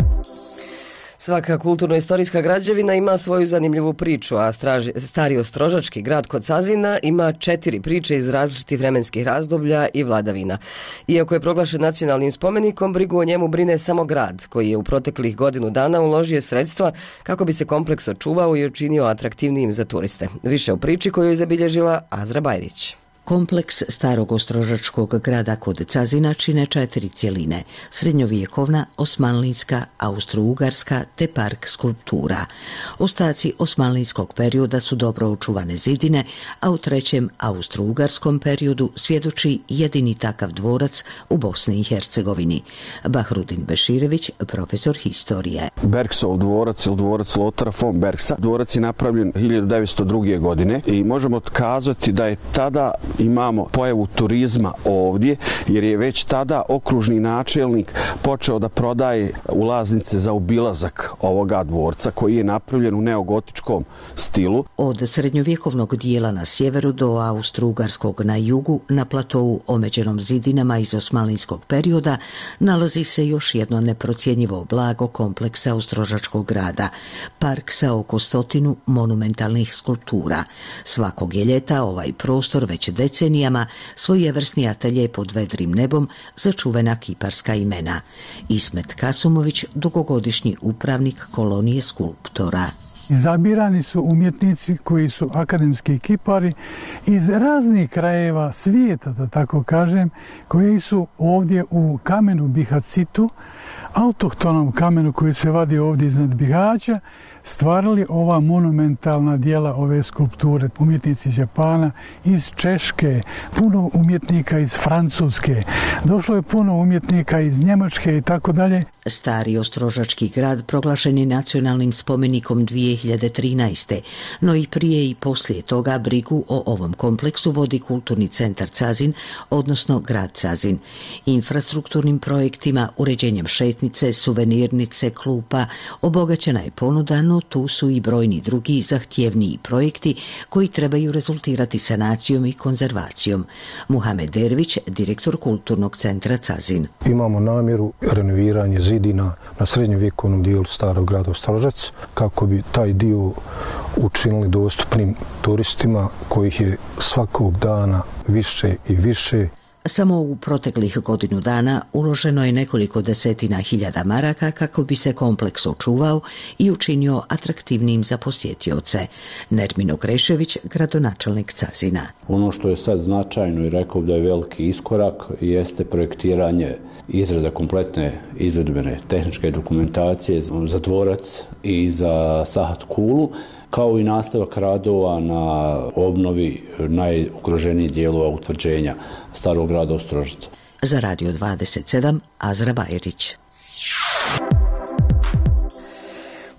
S1: Svaka kulturno-istorijska građevina ima svoju zanimljivu priču, a straži, stari ostrožački grad kod Cazina ima četiri priče iz različitih vremenskih razdoblja i vladavina. Iako je proglašen nacionalnim spomenikom, brigu o njemu brine samo grad, koji je u proteklih godinu dana uložio sredstva kako bi se kompleks očuvao i učinio atraktivnijim za turiste. Više o priči koju je zabilježila Azra Bajrić.
S12: Kompleks starog ostrožačkog grada kod Cazina čine četiri cjeline, srednjovjekovna, osmanlijska, austro-ugarska te park skulptura. Ostaci osmanlijskog perioda su dobro očuvane zidine, a u trećem austro-ugarskom periodu svjedoči jedini takav dvorac u Bosni i Hercegovini. Bahrudin Beširević, profesor historije.
S13: Bergsov dvorac ili dvorac Lotara von Bergsa. Dvorac je napravljen hiljadu devetsto druge. godine i možemo kazati da je tada imamo pojavu turizma ovdje, jer je već tada okružni načelnik počeo da prodaje ulaznice za obilazak ovoga dvorca koji je napravljen u neogotičkom stilu.
S12: Od srednjovjekovnog dijela na sjeveru do austro-ugarskog na jugu, na platovu omeđenom zidinama iz osmanlijskog perioda, nalazi se još jedno neprocjenjivo blago kompleksa ostrožačkog grada, park sa oko stotinu monumentalnih skulptura. Svakog je ljeta ovaj prostor već decenijama svojevrsni atelje pod vedrim nebom za čuvena kiparska imena. Ismet Kasumović, dugogodišnji upravnik kolonije skulptora.
S14: Izabirani su umjetnici koji su akademski kipari iz raznih krajeva svijeta, da tako kažem, koji su ovdje u kamenu Bihacitu, autohtonom kamenu koji se vadi ovdje iznad Bihaća, stvarali ova monumentalna dijela, ove skulpture. Umjetnici iz Japana, iz Češke, puno umjetnika iz Francuske, došlo je puno umjetnika iz Njemačke i tako dalje.
S12: Stari ostrožački grad proglašen je nacionalnim spomenikom dvije hiljade trinaeste. No i prije i poslije toga brigu o ovom kompleksu vodi Kulturni centar Cazin, odnosno grad Cazin. Infrastrukturnim projektima, uređenjem šetnice, suvenirnice, klupa, obogaćena je ponuda, no tu su i brojni drugi zahtjevniji projekti koji trebaju rezultirati sanacijom i konzervacijom. Muhamed Dervić, direktor Kulturnog centra Cazin.
S15: Imamo namjeru renoviranje zidina na srednjovjekovnom dijelu starog grada Ostrožac, kako bi taj dio učinili dostupnim turistima kojih je svakog dana više i više.
S12: Samo u proteklih godinu dana uloženo je nekoliko desetina hiljada maraka kako bi se kompleks očuvao i učinio atraktivnim za posjetioce. Nermin Okrešević, gradonačelnik Cazina.
S26: Ono što je sad značajno i rekao da je veliki iskorak jeste projektiranje izrada kompletne izvedbene tehničke dokumentacije za dvorac i za Sahat Kulu, kao i nastavak radova na obnovi najugroženijih dijelova utvrđenja starog grada Ostrožaca.
S12: Za Radio dvadeset sedam, Azra Bajrić.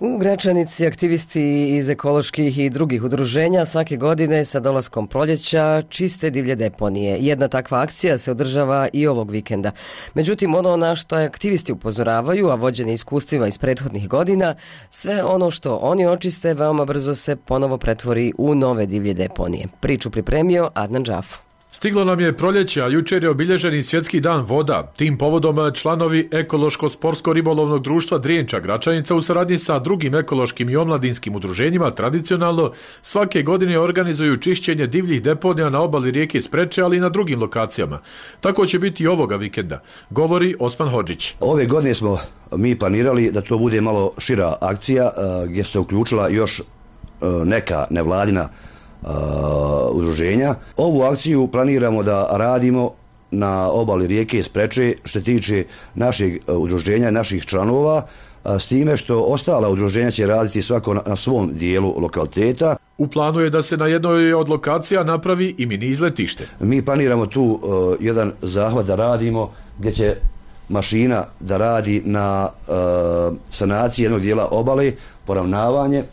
S1: U Gračanici aktivisti iz ekoloških i drugih udruženja svake godine sa dolaskom proljeća čiste divlje deponije. Jedna takva akcija se održava i ovog vikenda. Međutim, ono na što aktivisti upozoravaju, a vođeni iskustvima iz prethodnih godina, sve ono što oni očiste veoma brzo se ponovo pretvori u nove divlje deponije. Priču pripremio Adnan Džafo.
S16: Stiglo nam je proljeće, a jučer je obilježen i Svjetski dan voda. Tim povodom članovi Ekološko-sportsko-ribolovnog društva Drijenča Gračanica u saradnji sa drugim ekološkim i omladinskim udruženjima tradicionalno svake godine organizuju čišćenje divljih deponija na obali rijeke Spreče, ali i na drugim lokacijama. Tako će biti i ovoga vikenda, govori Osman Hodžić.
S17: Ove godine smo mi planirali da to bude malo šira akcija gdje se uključila još neka nevladina Uh, udruženja. Ovu akciju planiramo da radimo na obali rijeke Spreče što se tiče naših uh, udruženja i naših članova, uh, s time što ostala udruženja će raditi svako na, na svom dijelu lokaliteta.
S16: U planu je da se na jednoj od lokacija napravi i mini izletište.
S17: Mi planiramo tu uh, jedan zahvat da radimo gdje će mašina da radi na uh, sanaciji jednog dijela obale, poravnavanje,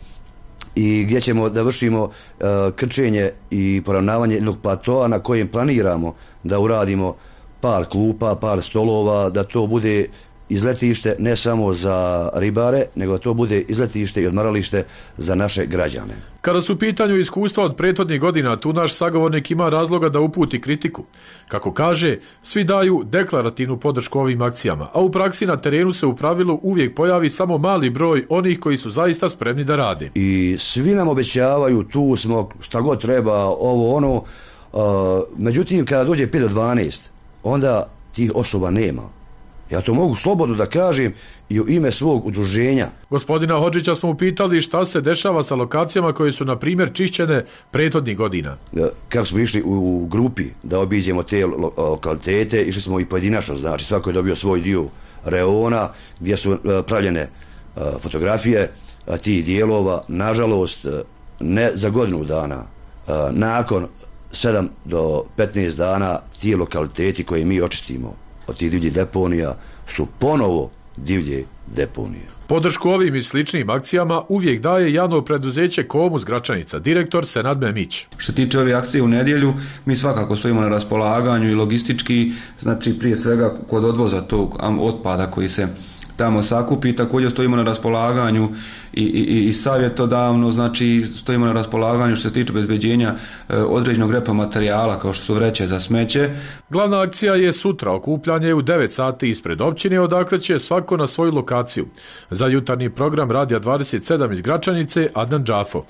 S17: i gdje ćemo da vršimo uh, krčenje i poravnavanje jednog platoa na kojem planiramo da uradimo par klupa, par stolova, da to bude izletište ne samo za ribare, nego da to bude izletište i odmaralište za naše građane.
S16: Kada su u pitanju iskustva od prethodnih godina, tu naš sagovornik ima razloga da uputi kritiku. Kako kaže, svi daju deklarativnu podršku ovim akcijama, a u praksi na terenu se u pravilu uvijek pojavi samo mali broj onih koji su zaista spremni da rade.
S17: I svi nam obećavaju, tu smo, šta god treba, ovo ono, uh, međutim kada dođe pet do dvanaest, onda tih osoba nema. Ja to mogu slobodno da kažem i u ime svog udruženja.
S16: Gospodina Hodžića smo upitali šta se dešava sa lokacijama koje su, na primjer, čišćene prethodnih godina.
S17: Kako smo išli u grupi da obiđemo te lokalitete, išli smo i pojedinačno, znači svako je dobio svoj dio reona gdje su pravljene fotografije tih dijelova. Nažalost, ne za godinu dana, nakon sedam do petnaest dana ti lokaliteti koje mi očistimo od tih divljih deponija su ponovo divlje deponije.
S16: Podršku ovim i sličnim akcijama uvijek daje javno preduzeće Komus Gračanica, direktor Senad Memić.
S18: Što tiče ove akcije u nedjelju, mi svakako stojimo na raspolaganju i logistički, znači prije svega kod odvoza tog otpada koji se tamo sakupi, također stojimo na raspolaganju i, i, i savjetodavno, znači stojimo na raspolaganju što se tiče obezbeđenja e, određenog repa materijala kao što su vreće za smeće.
S16: Glavna akcija je sutra, okupljanje u devet sati ispred općine, odakle će svako na svoju lokaciju. Za jutarnji program Radija dvadeset sedam iz Gračanice, Adnan Džafo.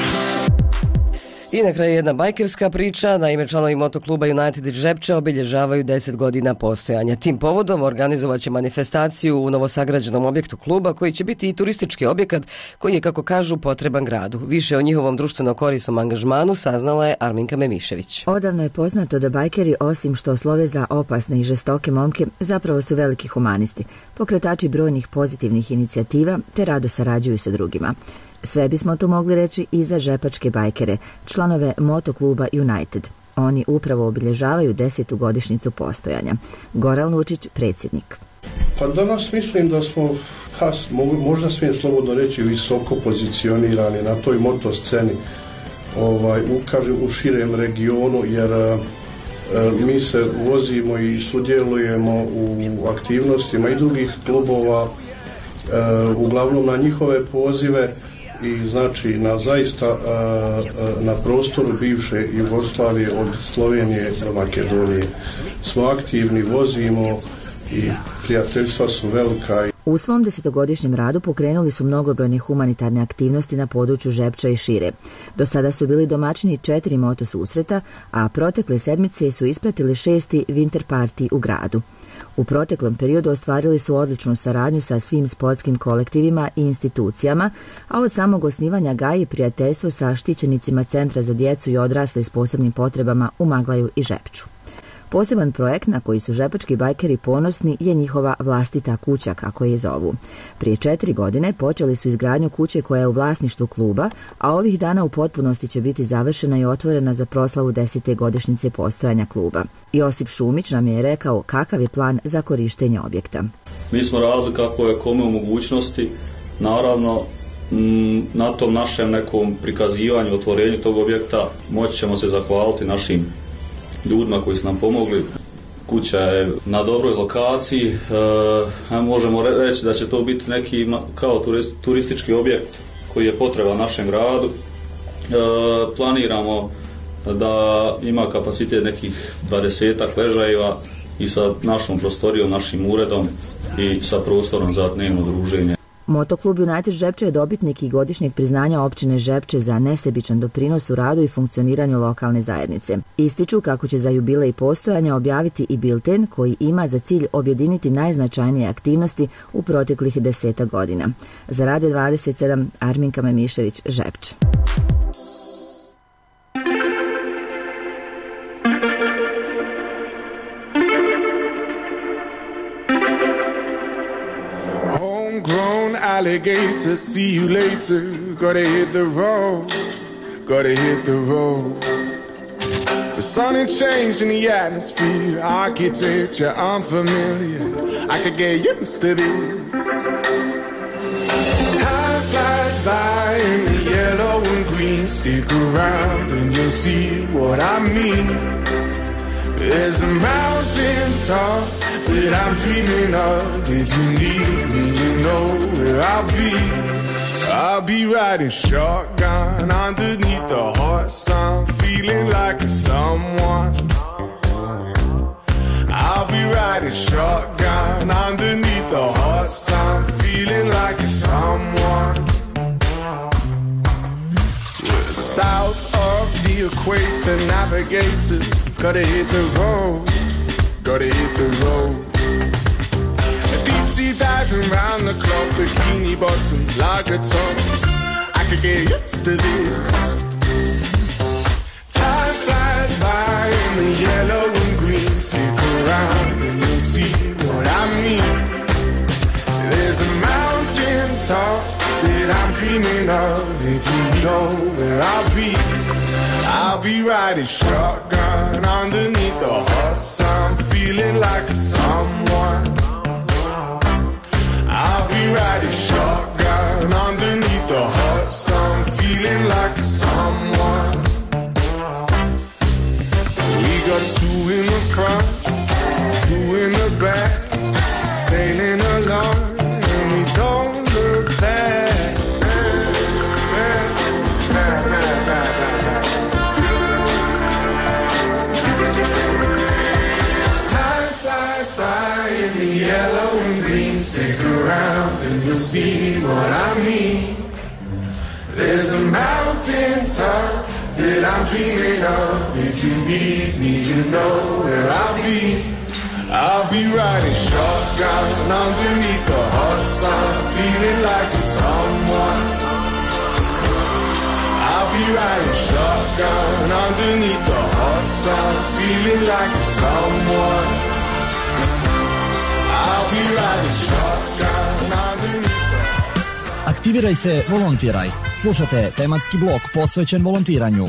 S1: I na kraju jedna bajkerska priča. Naime, članovi motokluba United iz Žepča obilježavaju deset godina postojanja. Tim povodom organizovat će manifestaciju u novosagrađenom objektu kluba koji će biti i turistički objekat koji je, kako kažu, potreban gradu. Više o njihovom društveno korisnom angažmanu saznala je Arminka Memišević.
S20: Odavno je poznato da bajkeri, osim što slove za opasne i žestoke momke, zapravo su veliki humanisti, pokretači brojnih pozitivnih inicijativa te rado sarađuju sa drugima. Sve bismo to mogli reći i za žepačke bajkere, članove motokluba United. Oni upravo obilježavaju desetu godišnjicu postojanja. Goran Lučić, predsjednik.
S21: Pa danas mislim da smo, has, možda smijem slobodno reći, visoko pozicionirani na toj motosceni, ovaj, u, kažem, u širem regionu, jer e, mi se vozimo i sudjelujemo u aktivnostima i drugih klubova, e, uglavnom na njihove pozive. I znači na zaista na prostoru bivše Jugoslavije od Slovenije do Makedonije smo aktivni, vozimo i prijateljstva su velika.
S20: U svom desetogodišnjem radu pokrenuli su mnogobrojne humanitarne aktivnosti na području Žepča i šire. Do sada su bili domaćini četiri moto susreta, a protekle sedmice su ispratili šesti winter party u gradu. U proteklom periodu ostvarili su odličnu saradnju sa svim sportskim kolektivima i institucijama, a od samog osnivanja gaji prijateljstvo sa štićenicima Centra za djecu i odrasle s posebnim potrebama u Maglaju i Žepču. Poseban projekt na koji su žepački bajkeri ponosni je njihova vlastita kuća, kako je zovu. Prije četiri godine počeli su izgradnju kuće koja je u vlasništvu kluba, a ovih dana u potpunosti će biti završena i otvorena za proslavu desete godišnjice postojanja kluba. Josip Šumić nam je rekao kakav je plan za korištenje objekta.
S22: Mi smo radili kako je kome u mogućnosti. Naravno,
S3: Na tom našem nekom prikazivanju, otvorenju tog objekta moći ćemo se zahvaliti našim ljudima koji su nam pomogli. Kuća je na dobroj lokaciji, e, možemo reći da će to biti neki kao turist, turistički objekt koji je potreban našem gradu. E, planiramo da ima kapacitet nekih dvadesetak ležajeva i sa našom prostorijom, našim uredom i sa prostorom za dnevno druženje.
S20: Motoklub United Žepče je dobitnik i godišnjeg priznanja općine Žepče za nesebičan doprinos u radu i funkcioniranju lokalne zajednice. Ističu kako će za jubilej postojanja objaviti i bilten koji ima za cilj objediniti najznačajnije aktivnosti u proteklih deseta godina. Za Radio dvadeset sedam, Arminka Memišević, Žepče.
S6: Alligator, see you later. Gotta hit the road, gotta hit the road. The sun ain't changing the atmosphere, architecture unfamiliar. I could get used to this. Time flies by in the yellow and green. Stick around and you'll see what I mean. There's a mountain top that I'm dreaming of. If you need me, you know where I'll be. I'll be riding shotgun underneath the hot sun, feeling like a someone. I'll be riding shotgun underneath the hot sun, feeling like a someone. We're south of the equator, navigator. Gotta hit the road, gotta hit the road. Deep sea diving round the clock, bikini bottoms, lager tops. I could get used to this. Time flies by in the yellow and green. Stick around and you'll see what I mean. There's a mountain top that I'm dreaming of. If you know where I'll be, I'll be riding shotgun underneath the hot sun, feeling like a someone. I'll be riding shotgun underneath the hot sun, feeling like a someone. We got two in the front, two in the back, sailing along, and we don't look back. Yellow and green, stick around and you'll see what I mean. There's a mountain top that I'm dreaming of. If you need me, you know where I'll be. I'll be riding shotgun underneath the hot sun, feeling like a someone. I'll be riding shotgun underneath the hot sun, feeling like a someone.
S19: Aktiviraj se, volontiraj. Slušate tematski blok posvećen volontiranju.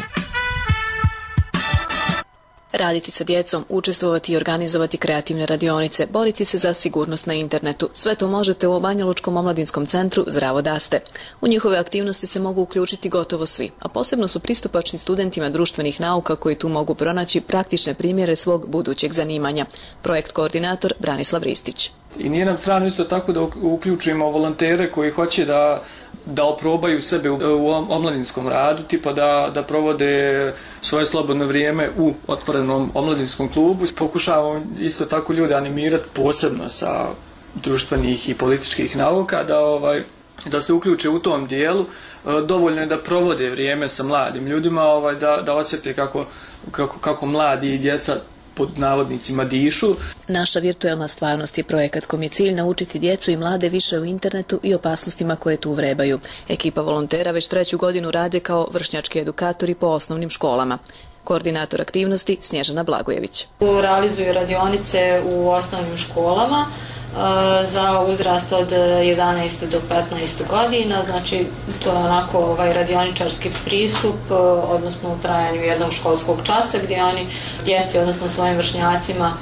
S22: Raditi sa djecom, učestvovati i organizovati kreativne radionice, boriti se za sigurnost na internetu. Sve to možete u Banjalučkom omladinskom centru Zdravo da ste. U njihove aktivnosti se mogu uključiti gotovo svi, a posebno su pristupačni studentima društvenih nauka koji tu mogu pronaći praktične primjere svog budućeg zanimanja. Projekt koordinator Branislav Ristić.
S23: I nije nam strano isto tako da uključimo volontere koji hoće da da oprobaju sebe u, u omladinskom radu, tipa da, da provode svoje slobodno vrijeme u otvorenom omladinskom klubu. Pokušavamo isto tako ljude animirati posebno sa društvenih i političkih nauka da, ovaj, da se uključe u tom dijelu. Dovoljno je da provode vrijeme sa mladim ljudima, ovaj, da, da osjete kako, kako, kako mladi i djeca pod navodnicima dišu.
S22: Naša virtualna stvarnost je projekat kom je cilj naučiti djecu i mlade više o internetu i opasnostima koje tu vrebaju. Ekipa volontera već treću godinu rade kao vršnjački edukatori po osnovnim školama. Koordinator aktivnosti Snježana Blagojević.
S24: Realizuju radionice u osnovnim školama za uzrast od jedanaest do petnaest godina, znači to je onako ovaj radioničarski pristup, odnosno u trajanju jednog školskog časa gdje oni djeci, odnosno svojim vršnjacima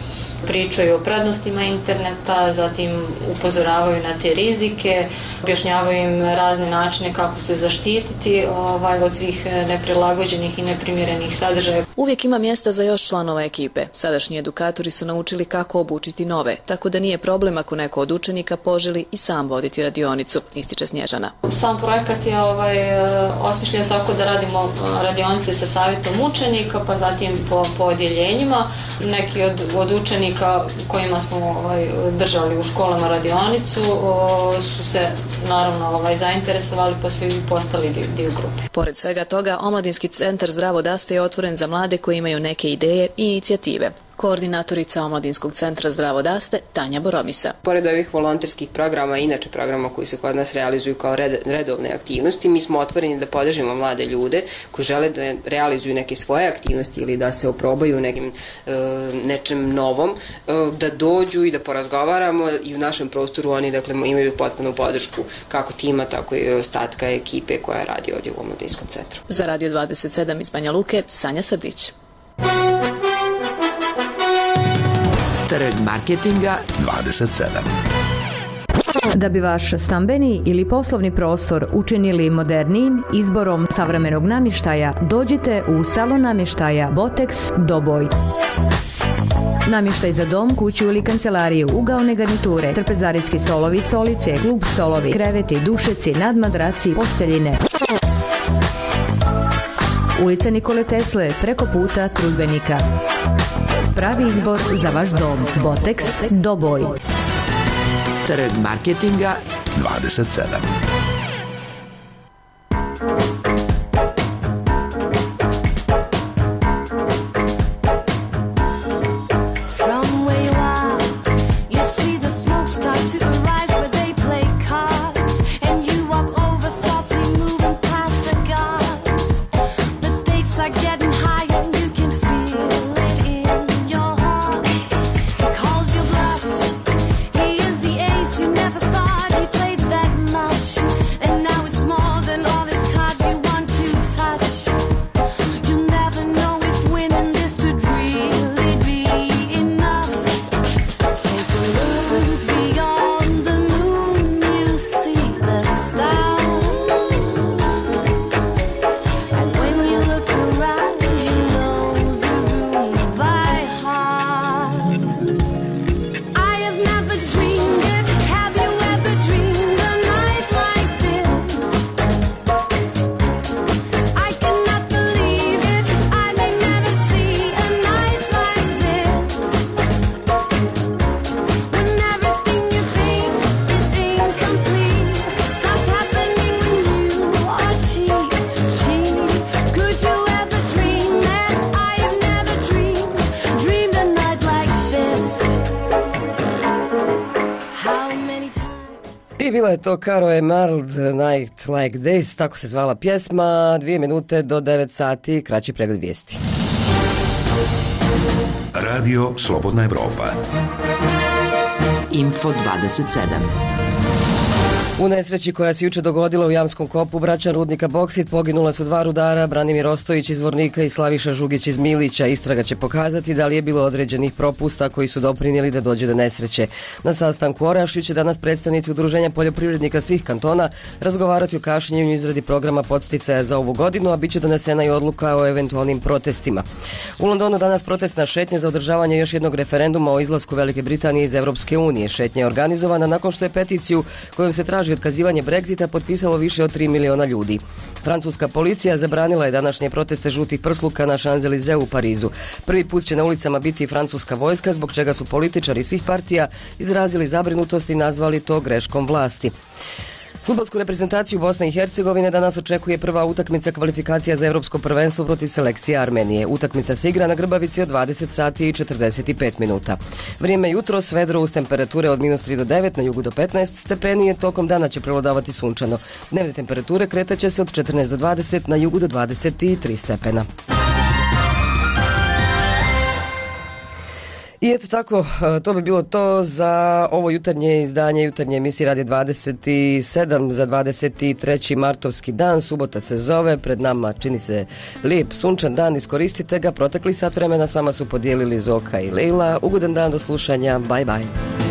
S24: pričaju o prednostima interneta, zatim upozoravaju na te rizike, objašnjavaju im razne načine kako se zaštititi ovaj, od svih neprilagođenih i neprimjerenih sadržaja.
S22: Uvijek ima mjesta za još članova ekipe. Sadašnji edukatori su naučili kako obučiti nove, tako da nije problem ako neko od učenika poželi i sam voditi radionicu, ističe Snježana.
S24: Sam projekat je ovaj, osmišljen tako da radimo radionice sa savjetom učenika, pa zatim po, po odjeljenjima. Neki od, od učenika kojima smo ovaj, držali u školama radionicu o, su se naravno ovaj, zainteresovali pa su i postali dio, dio grupe.
S22: Pored svega toga, Omladinski centar Zdravo daste je otvoren za mlade koji imaju neke ideje i inicijative. Koordinatorica Omladinskog centra Zdravo daste, Tanja Boromisa.
S2: Pored ovih volonterskih programa i inače programa koji se kod nas realizuju kao red, redovne aktivnosti, mi smo otvoreni da podržimo mlade ljude koji žele da realizuju neke svoje aktivnosti ili da se oprobaju nekim e, nečem novom, e, da dođu i da porazgovaramo i u našem prostoru oni dakle, imaju potpunu podršku kako tima, tako i ostatka ekipe koja radi ovdje u Omladinskom centru.
S22: Za Radio dvadeset sedam iz Banja Luke, Sanja Srdić.
S4: Trg marketinga dvadeset sedam.
S5: Da bi vaš stambeni ili poslovni prostor učinili modernijim izborom savremenog namještaja, dođite u salon namještaja Botex Doboj. Namještaj za dom, kuću ili kancelariju, ugaone garniture, trpezarijski stolovi, stolice, klub stolovi, kreveti, dušeci, nadmadraci, posteljine. Ulica Nikole Tesle, preko puta Trudbenika. Pravi izbor za vaš dom. Botex Doboj.
S4: Trg marketinga dvadeset sedam.
S1: Bila je to Caro Emerald Night Like This, tako se zvala pjesma, dvije minute do devet sati, kraći pregled vijesti.
S4: Radio Slobodna Evropa. Info dvadeset sedam.
S1: U nesreći koja se juče dogodila u Jamskom kopu Braćan rudnika Boksit poginula su dva rudara, Branimir Ostojić iz Vornika i Slaviša Žugić iz Milića. Istraga će pokazati da li je bilo određenih propusta koji su doprinijeli da dođe do nesreće. Na sastanku u Orašju će danas predstavnici Udruženja poljoprivrednika svih kantona razgovarati o kašnjenju i izradi programa podsticaja za ovu godinu, a bit će donesena i odluka o eventualnim protestima. U Londonu danas protestna šetnja za održavanje još jednog referenduma o izlasku Velike Britanije iz Europske unije. Šetnja je organizovana nakon što je peticiju kojom se traži otkazivanje Brexita potpisalo više od tri miliona ljudi. Francuska policija zabranila je današnje proteste žutih prsluka na Champs-Élysées u Parizu. Prvi put će na ulicama biti francuska vojska, zbog čega su političari svih partija izrazili zabrinutost i nazvali to greškom vlasti. Fudbalsku reprezentaciju Bosne i Hercegovine danas očekuje prva utakmica kvalifikacija za Europsko prvenstvo protiv selekcije Armenije. Utakmica se igra na Grbavici od dvadeset sati i četrdeset pet minuta. Vrijeme jutros, vedro uz temperature od minus tri do devet, na jugu do petnaest stepeni, tokom dana će prevladavati sunčano. Dnevne temperature kretaće se od četrnaest do dvadeset, na jugu do dvadeset tri stepena. I eto tako, to bi bilo to za ovo jutarnje izdanje, jutarnje emisije Radio dvadeset sedam za dvadeset treći martovski dan. Subota se zove, pred nama čini se lijep, sunčan dan, iskoristite ga. Protekli sat vremena s vama su podijelili Zoka i Leila. Ugodan dan, do slušanja, bye bye.